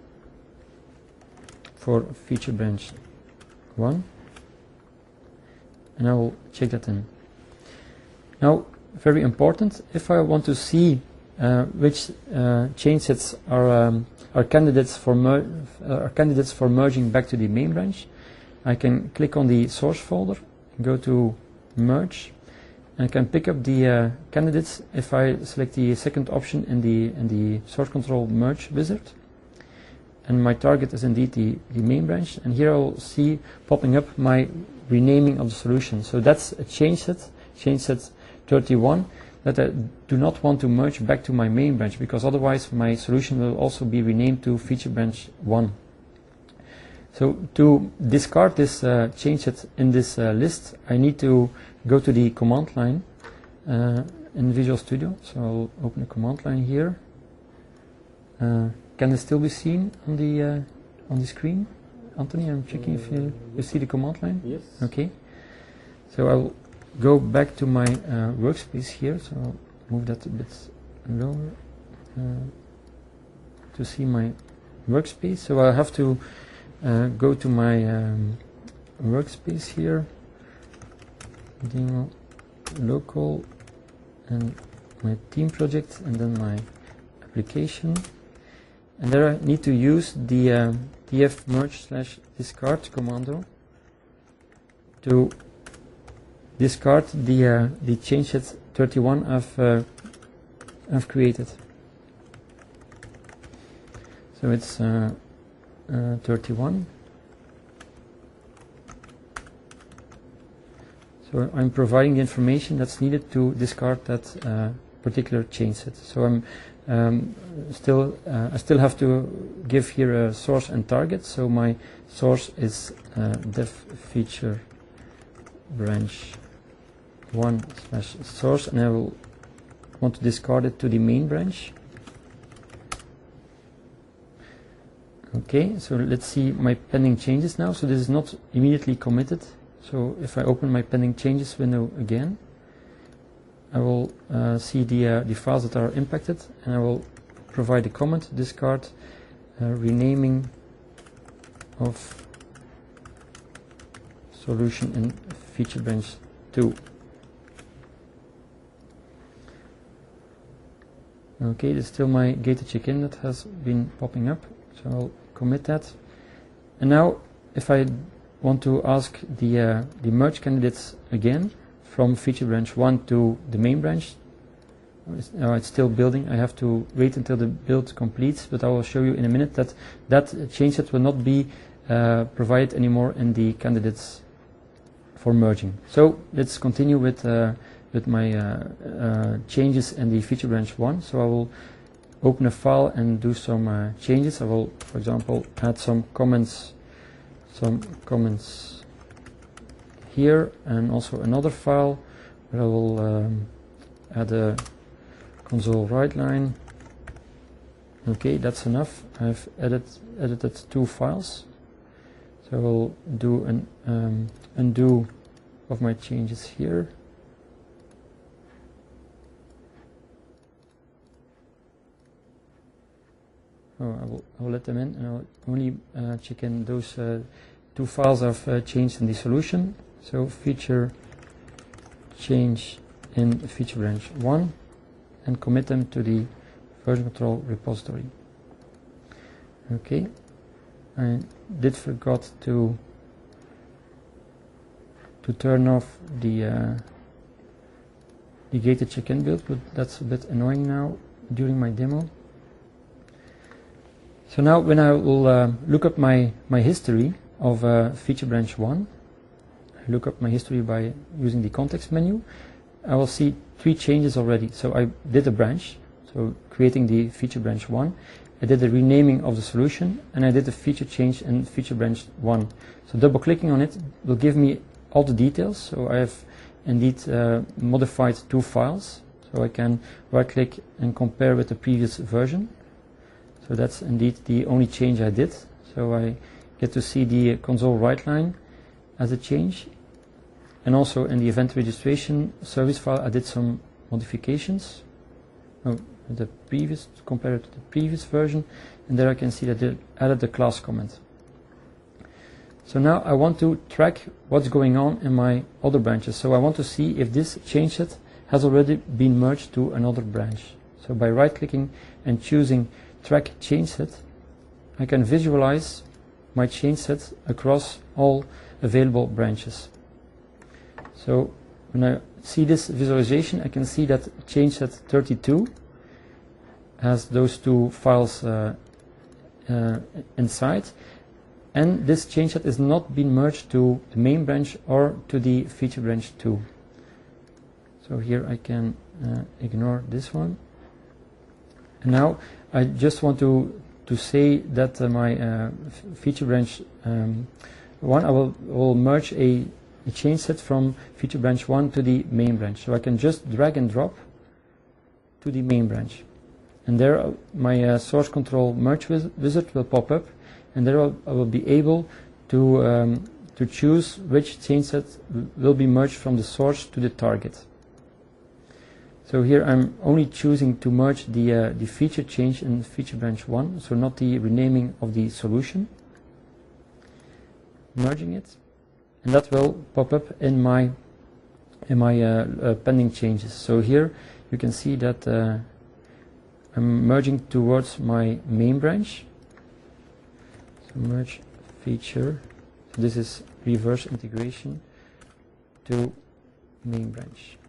for feature branch one, and I will check that in. Now, very important, if I want to see uh, which uh, change sets are, um, are candidates for mer uh, are candidates for merging back to the main branch, I can click on the source folder, go to merge, and I can pick up the uh, candidates if I select the second option in the in the source control merge wizard. And my target is indeed the, the main branch, and here I'll see popping up my renaming of the solution. So that's a change set, change set thirty-one, that I do not want to merge back to my main branch, because otherwise my solution will also be renamed to feature branch one. So to discard this uh, change set in this uh, list, I need to go to the command line uh, in Visual Studio. So I'll open the command line here. Uh, Can this still be seen on the uh, on the screen, Anthony? I'm checking uh, if you, you see the command line. Yes. Okay. So I'll go back to my uh, workspace here. So I'll move that a bit lower uh, to see my workspace. So I have to uh, go to my um, workspace here, demo local, and my team project, and then my application. And there I need to use the uh, df merge slash discard commando to discard the uh, the change set thirty-one I've uh, I've created. So it's uh, uh, thirty-one. So I'm providing the information that's needed to discard that uh, particular change set. So I'm Um, still, uh, I still have to give here a source and target. So my source is uh, dev feature branch one slash source, and I will want to discard it to the main branch. Okay, so let's see my pending changes now. So this is not immediately committed. So if I open my pending changes window again, I will uh, see the, uh, the files that are impacted, and I will provide a comment, discard uh, renaming of solution in feature branch two. Okay, there's still my gated check-in that has been popping up, so I'll commit that. And now, if I want to ask the, uh, the merge candidates again, from feature branch one to the main branch, it's, uh, it's still building. I have to wait until the build completes, but I will show you in a minute that that change set will not be uh, provided anymore in the candidates for merging. So let's continue with uh, with my uh, uh, changes in the feature branch one. So I will open a file and do some uh, changes. I will, for example, add some comments, some comments. Here, and also another file where I will um, add a console write line. Okay, that's enough. I've edit, edited two files, so I will do an um, undo of my changes here. Oh, I will, I will let them in, and I'll only uh, check in those uh, two files I've uh, changed in the solution. So feature change in feature branch one, and commit them to the version control repository. Okay, I did forgot to to turn off the uh, the gated check-in build, but that's a bit annoying now during my demo. So now when I will uh, look up my, my history of uh, feature branch one, look up my history by using the context menu, I will see three changes already. So I did a branch, so creating the feature branch one, I did the renaming of the solution, and I did a feature change in feature branch one. So double clicking on it will give me all the details. So I have indeed uh, modified two files. So I can right click and compare with the previous version. So that's indeed the only change I did. So I get to see the console write line as a change. And also in the event registration service file I did some modifications. Oh, the previous, compared to the previous version, and there I can see that they added the class comment. So now I want to track what's going on in my other branches. So I want to see if this change set has already been merged to another branch. So by right clicking and choosing track change set, I can visualize my change set across all available branches. So when I see this visualization, I can see that change set thirty-two has those two files uh, uh, inside, and this change set is not being merged to the main branch or to the feature branch two. So here I can uh, ignore this one. And now I just want to to say that uh, my uh, feature branch um, one, I will, will merge a, a change set from feature branch one to the main branch. So I can just drag and drop to the main branch. And there uh, my uh, source control merge wiz wizard will pop up, and there I'll, I will be able to, um, to choose which change set will be merged from the source to the target. So here I'm only choosing to merge the, uh, the feature change in feature branch one, so not the renaming of the solution. Merging it, and that will pop up in my, in my uh, uh, pending changes. So here you can see that uh, I'm merging towards my main branch. So merge feature, so this is reverse integration to main branch.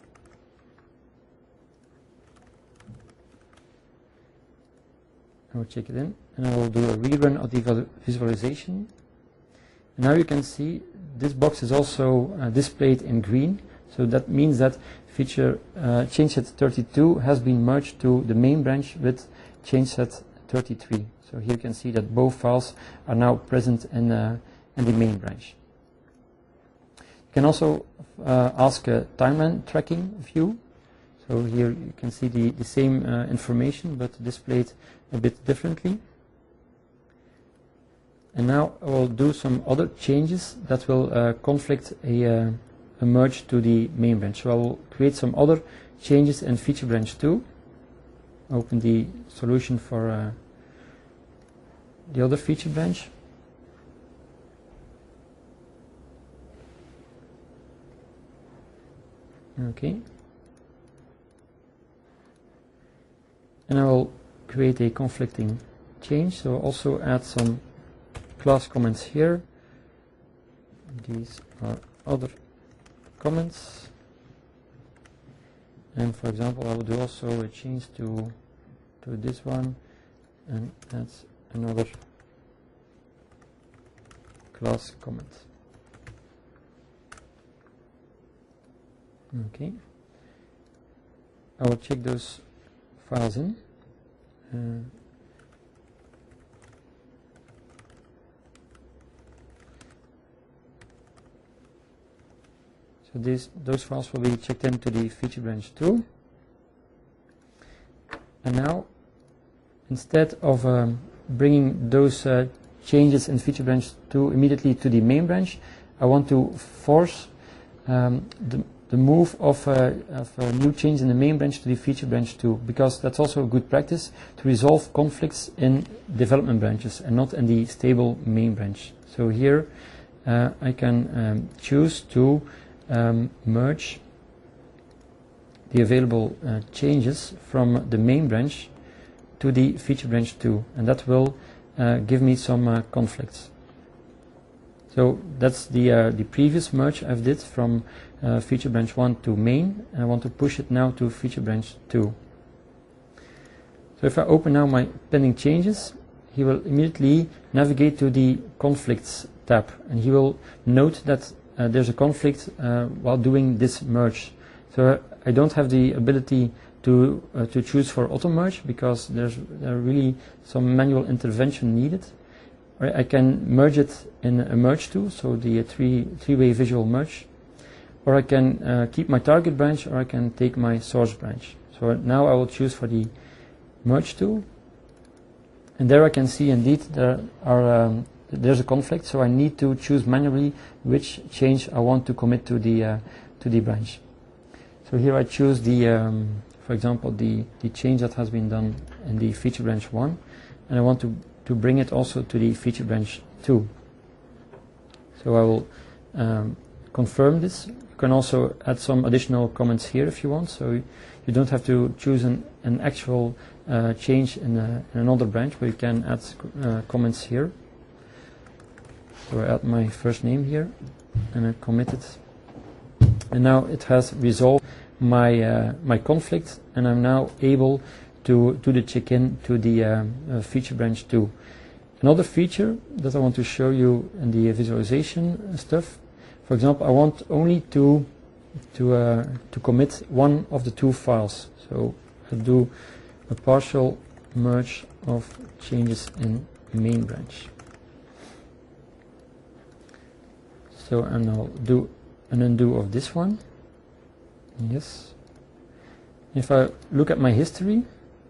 I will check it in, and I will do a rerun of the visualization. And now you can see this box is also uh, displayed in green, so that means that feature uh, change set thirty-two has been merged to the main branch with change set thirty-three. So here you can see that both files are now present in, uh, in the main branch. You can also uh, ask a timeline tracking view. So here you can see the, the same uh, information, but displayed a bit differently. And now I will do some other changes that will uh, conflict a, uh, a merge to the main branch. So I will create some other changes in feature branch two. Open the solution for uh, the other feature branch. Okay. And I will create a conflicting change, so also add some class comments here. These are other comments, and for example I will do also a change to to this one, and that's another class comment. Okay, I will check those files in. Uh, so these those files will be checked into the feature branch two. And now, instead of um, bringing those uh, changes in feature branch two immediately to the main branch, I want to force um, the the move of, uh, of a new change in the main branch to the feature branch two, because that's also a good practice to resolve conflicts in development branches and not in the stable main branch. So here uh, I can um, choose to um, merge the available uh, changes from the main branch to the feature branch two, and that will uh, give me some uh, conflicts. So that's the, uh, the previous merge I've did from uh, feature branch one to main, and I want to push it now to feature branch two. So if I open now my pending changes, he will immediately navigate to the conflicts tab, and he will note that uh, there's a conflict uh, while doing this merge. So I don't have the ability to, uh, to choose for auto merge, because there's uh, really some manual intervention needed. I can merge it in a merge tool, so the three three-way visual merge, or I can uh, keep my target branch, or I can take my source branch. So now I will choose for the merge tool, and there I can see indeed there are um, there's a conflict, so I need to choose manually which change I want to commit to the uh, to the branch. So here I choose the um, for example the the change that has been done in the feature branch one, and I want to to bring it also to the feature branch two. So I will um, confirm this. You can also add some additional comments here if you want, so you don't have to choose an, an actual uh, change in, a, in another branch, but you can add uh, comments here. So I add my first name here and I commit it, and now it has resolved my uh, my conflict, and I'm now able to do the check-in to the uh, uh, feature branch two. Another feature that I want to show you in the visualization stuff, for example, I want only to to uh, to commit one of the two files. So I'll do a partial merge of changes in main branch. So and I'll do an undo of this one. Yes. If I look at my history,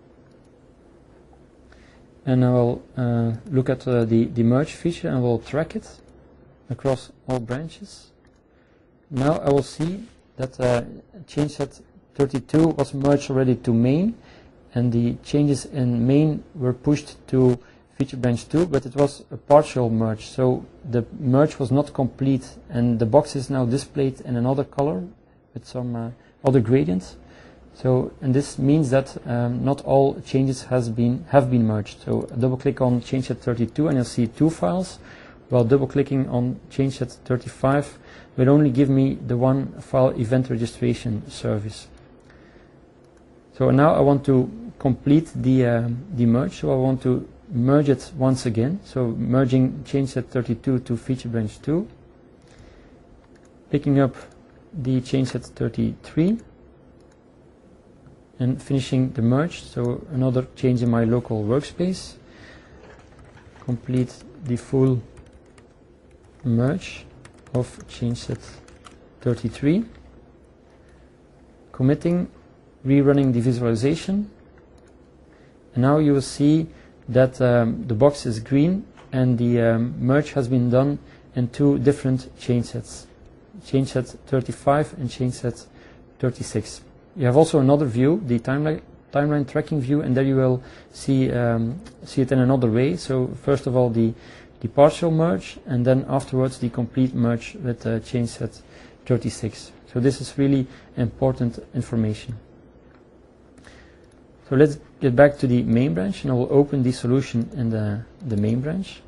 and I will uh, look at uh, the, the merge feature and will track it across all branches. Now I will see that uh, change set thirty-two was merged already to main, and the changes in main were pushed to feature branch two, but it was a partial merge, so the merge was not complete, and the box is now displayed in another color with some uh, other gradients. So, and this means that um, not all changes has been have been merged. So double click on change set thirty-two and you'll see two files, while double clicking on change set thirty-five will only give me the one file event registration service. So now I want to complete the uh, the merge, so I want to merge it once again. So merging change set thirty-two to feature branch two, picking up the change set thirty-three, and finishing the merge, so another change in my local workspace, complete the full merge of change set thirty-three, committing, rerunning the visualization, and now you will see that um, the box is green and the um, merge has been done in two different change sets, change set thirty-five and change set thirty-six. You have also another view, the timeline timeline tracking view, and there you will see um, see it in another way. So first of all the the partial merge, and then afterwards the complete merge with uh, change set thirty-six. So this is really important information. So let's get back to the main branch, and I will open the solution in the the main branch.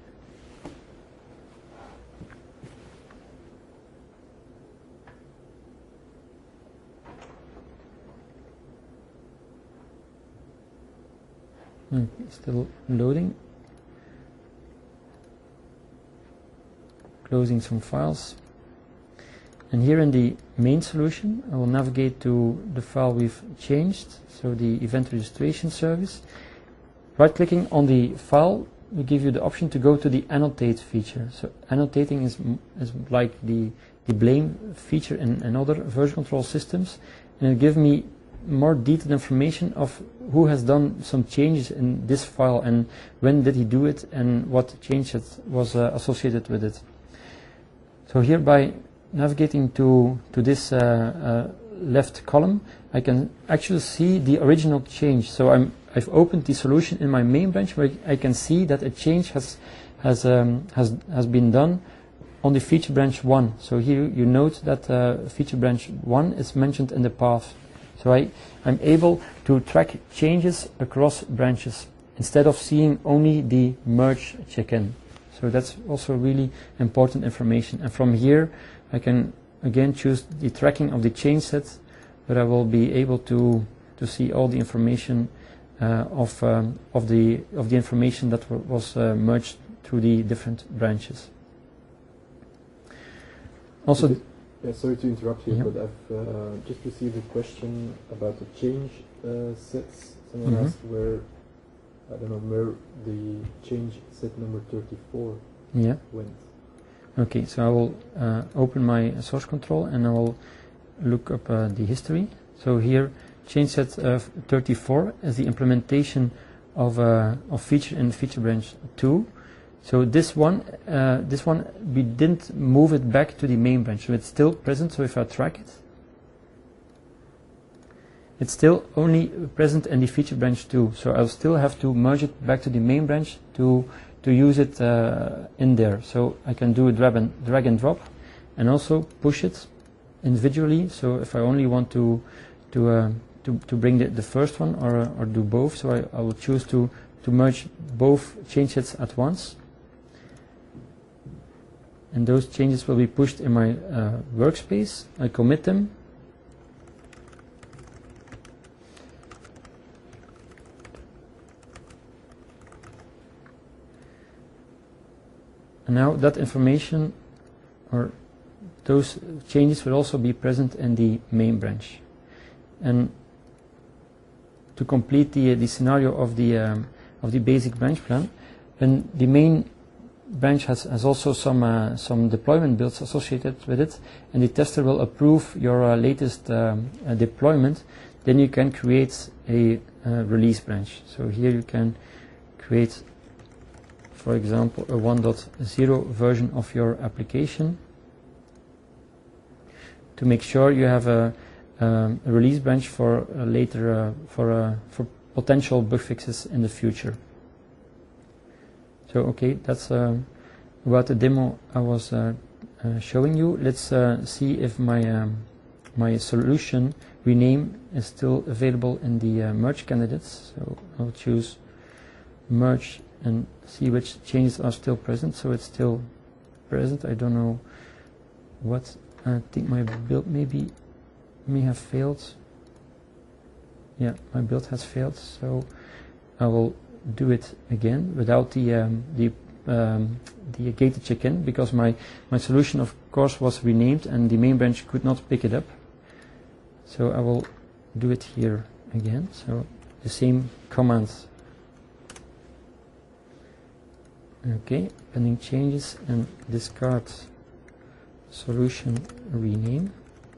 Hmm, still loading. Closing some files. And here in the main solution, I will navigate to the file we've changed, so the event registration service. Right clicking on the file will give you the option to go to the annotate feature. So annotating is, is like the, the blame feature in, in other version control systems, and it gives me more detailed information of who has done some changes in this file and when did he do it and what change it was uh, associated with it. So here by navigating to to this uh, uh, left column, I can actually see the original change. So I'm I've opened the solution in my main branch where I can see that a change has has um, has has been done on the feature branch one. So here you note that uh, feature branch one is mentioned in the path. So I, I'm able to track changes across branches instead of seeing only the merge check-in. So that's also really important information. And from here, I can again choose the tracking of the change set, but I will be able to to see all the information uh, of um, of the of the information that was uh, merged through the different branches. Also. Yeah, sorry to interrupt you, yeah. but I've uh, just received a question about the change uh, sets. Someone mm-hmm. asked where, I don't know, where the change set number thirty-four yeah. went. Okay, so I will uh, open my source control and I will look up uh, the history. So here change set uh, thirty-four is the implementation of uh, of feature in feature branch two. So this one, uh, this one we didn't move it back to the main branch, so it's still present. So if I track it, it's still only present in the feature branch two. So I'll still have to merge it back to the main branch to to use it uh, in there. So I can do a drag and drag and drop, and also push it individually. So if I only want to to uh, to, to bring the, the first one or or do both, so I, I will choose to to merge both change sets at once. And those changes will be pushed in my uh, workspace. I commit them. And now that information or those changes will also be present in the main branch. And to complete the, the scenario of the, um, of the basic branch plan, when the main branch has, has also some uh, some deployment builds associated with it, and the tester will approve your uh, latest um, uh, deployment, then you can create a uh, release branch. So here you can create, for example, a one point zero version of your application to make sure you have a, um, a release branch for uh, later uh, for uh, for potential bug fixes in the future. So okay, that's uh, about the demo I was uh, uh, showing you. Let's uh, see if my um, my solution rename is still available in the uh, merge candidates. So I'll choose merge and see which changes are still present. So it's still present. I don't know what. I think my build maybe may have failed. Yeah, my build has failed. So I will do it again without the um, the um, the gated check-in, because my my solution of course was renamed and the main branch could not pick it up. So I will do it here again. So the same commands. Okay, pending changes and discard solution rename.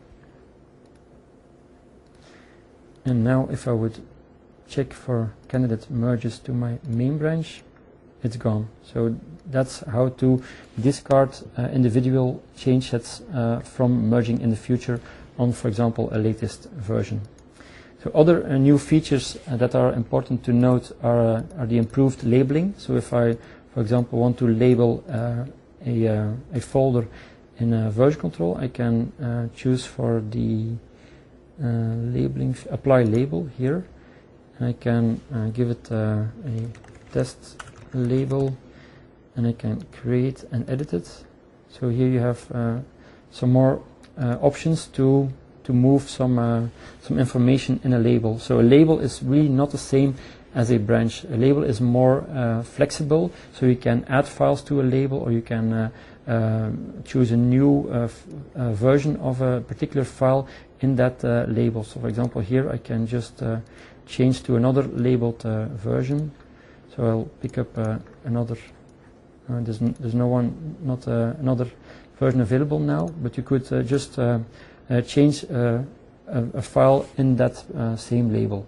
And now if I would check for candidate merges to my main branch, it's gone. So that's how to discard uh, individual change sets uh, from merging in the future on, for example, a latest version. So other uh, new features uh, that are important to note are, uh, are the improved labeling. So if I, for example, want to label uh, a, uh, a folder in a version control, I can uh, choose for the uh, labeling, apply label here. I can uh, give it uh, a test label, and I can create and edit it. So here you have uh, some more uh, options to to move some uh, some information in a label. So a label is really not the same as a branch. A label is more uh, flexible, so you can add files to a label, or you can uh, uh, choose a new uh, f uh, version of a particular file in that uh, label. So for example, here I can just uh, change to another labeled uh, version. So I'll pick up uh, another. Uh, there's, n there's no one, not uh, another version available now, but you could uh, just uh, uh, change uh, a, a file in that uh, same label.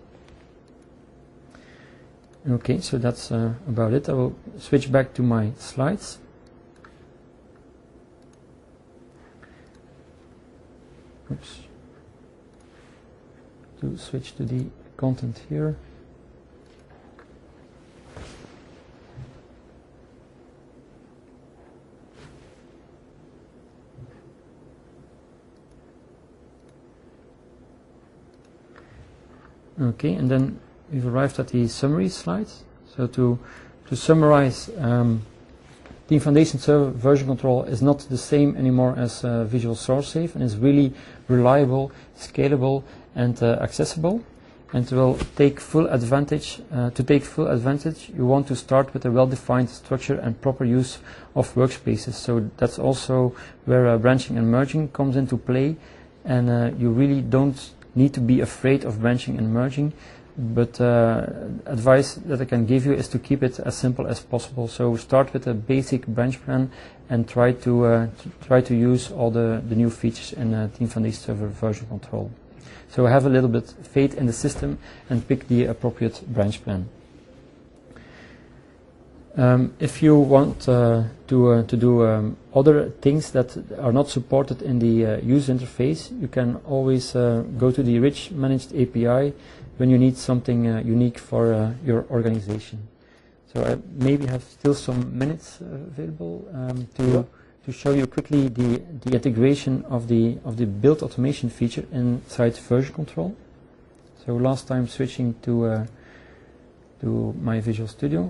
Okay, so that's uh, about it. I will switch back to my slides. Oops. To switch to the content here. Okay, and then we've arrived at the summary slide. So to to summarize, um, Team Foundation Server version control is not the same anymore as uh, Visual Source Safe, and is really reliable, scalable, and uh, accessible. And will take full advantage. Uh, to take full advantage, you want to start with a well-defined structure and proper use of workspaces. So that's also where uh, branching and merging comes into play, and uh, you really don't need to be afraid of branching and merging. But uh, advice that I can give you is to keep it as simple as possible. So start with a basic branch plan and try to, uh, to try to use all the, the new features in uh, Team Foundation Server version control. So have a little bit faith in the system and pick the appropriate branch plan. Um, if you want uh, to, uh, to do um, other things that are not supported in the uh, user interface, you can always uh, go to the Rich Managed A P I when you need something uh, unique for uh, your organization. So I maybe have still some minutes uh, available um, to, yeah. to show you quickly the, the integration of the, of the build automation feature inside version control. So last time switching to, uh, to my Visual Studio.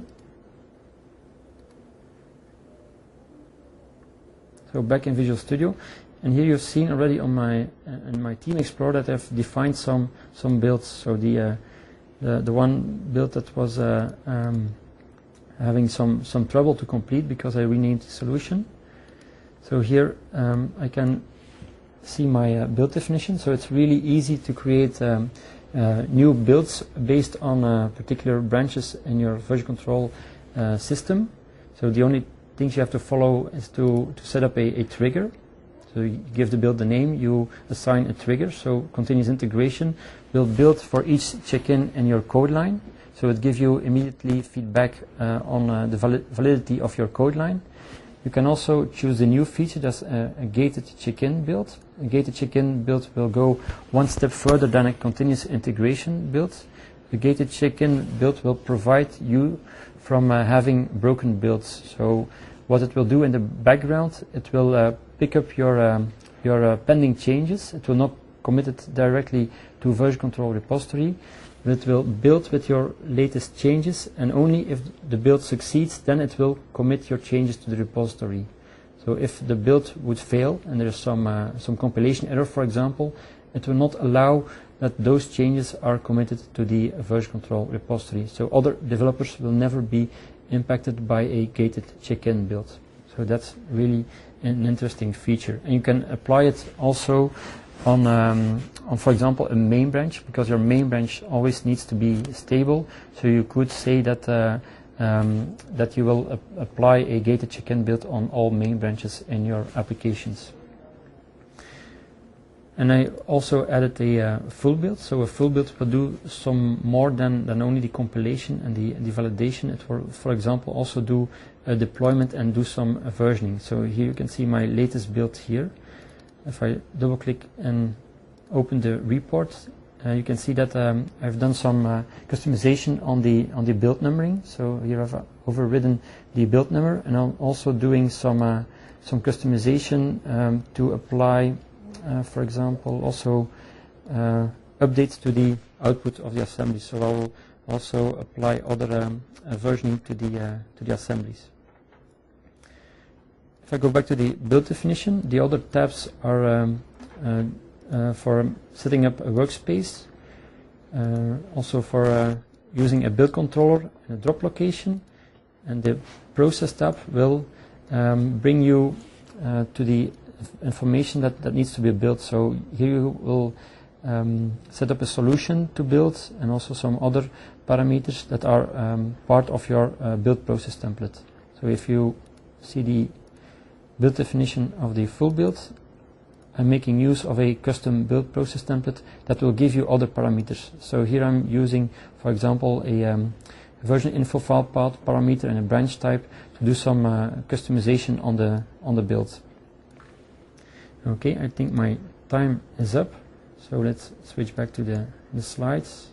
So back in Visual Studio, and here you've seen already on my uh, in my Team Explorer that I've defined some some builds. So the uh, the, the one build that was uh, um, having some some trouble to complete because I renamed the solution. So here um, I can see my uh, build definition. So it's really easy to create um, uh, new builds based on uh, particular branches in your version control uh, system. So the only things you have to follow is to, to set up a, a trigger. So you give the build the name, you assign a trigger, so continuous integration will build for each check-in in your code line. So it gives you immediately feedback uh, on uh, the vali validity of your code line. You can also choose a new feature that's a, a gated check-in build. A gated check-in build will go one step further than a continuous integration build. The gated check-in build will provide you from uh, having broken builds. So what it will do in the background, it will uh, pick up your um, your uh, pending changes. It will not commit it directly to version control repository, but it will build with your latest changes, and only if the build succeeds, then it will commit your changes to the repository. So if the build would fail and there is some uh, some compilation error, for example, it will not allow that those changes are committed to the version control repository. So other developers will never be impacted by a gated check-in build. So that's really an interesting feature. And you can apply it also on, um, on, for example, a main branch, because your main branch always needs to be stable. So you could say that uh, um, that you will ap apply a gated check-in build on all main branches in your applications. And I also added a uh, full build. So a full build will do some more than, than only the compilation and the, the validation. It will, for example, also do a deployment and do some uh, versioning. So here you can see my latest build here. If I double click and open the report, uh, you can see that um, I've done some uh, customization on the on the build numbering. So here I've uh, overridden the build number, and I'm also doing some uh, some customization um, to apply. Uh, for example, also uh, updates to the output of the assembly. So I will also apply other um, uh, versioning to the uh, to the assemblies. If I go back to the build definition, the other tabs are um, uh, uh, for setting up a workspace, uh, also for uh, using a build controller and a drop location, and the process tab will um, bring you uh, to the information that, that needs to be built. So here you will um, set up a solution to build, and also some other parameters that are um, part of your uh, build process template. So if you see the build definition of the full build, I'm making use of a custom build process template that will give you other parameters. So here I'm using, for example, a um, version info file path parameter and a branch type to do some uh, customization on the on the build. Okay, I think my time is up, so let's switch back to the, the slides.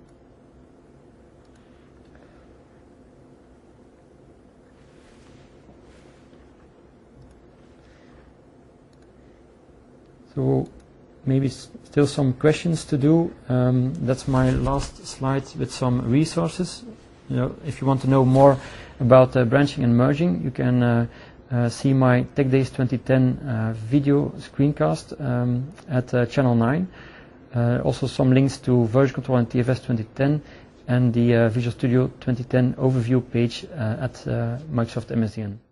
So maybe still some questions to do. Um, that's my last slide with some resources. You know, if you want to know more about uh, branching and merging, you can uh, Uh, see my Tech Days twenty ten uh, video screencast um, at uh, channel nine. Uh, also some links to version control and T F S twenty ten, and the uh, Visual Studio twenty ten overview page uh, at uh, Microsoft M S D N.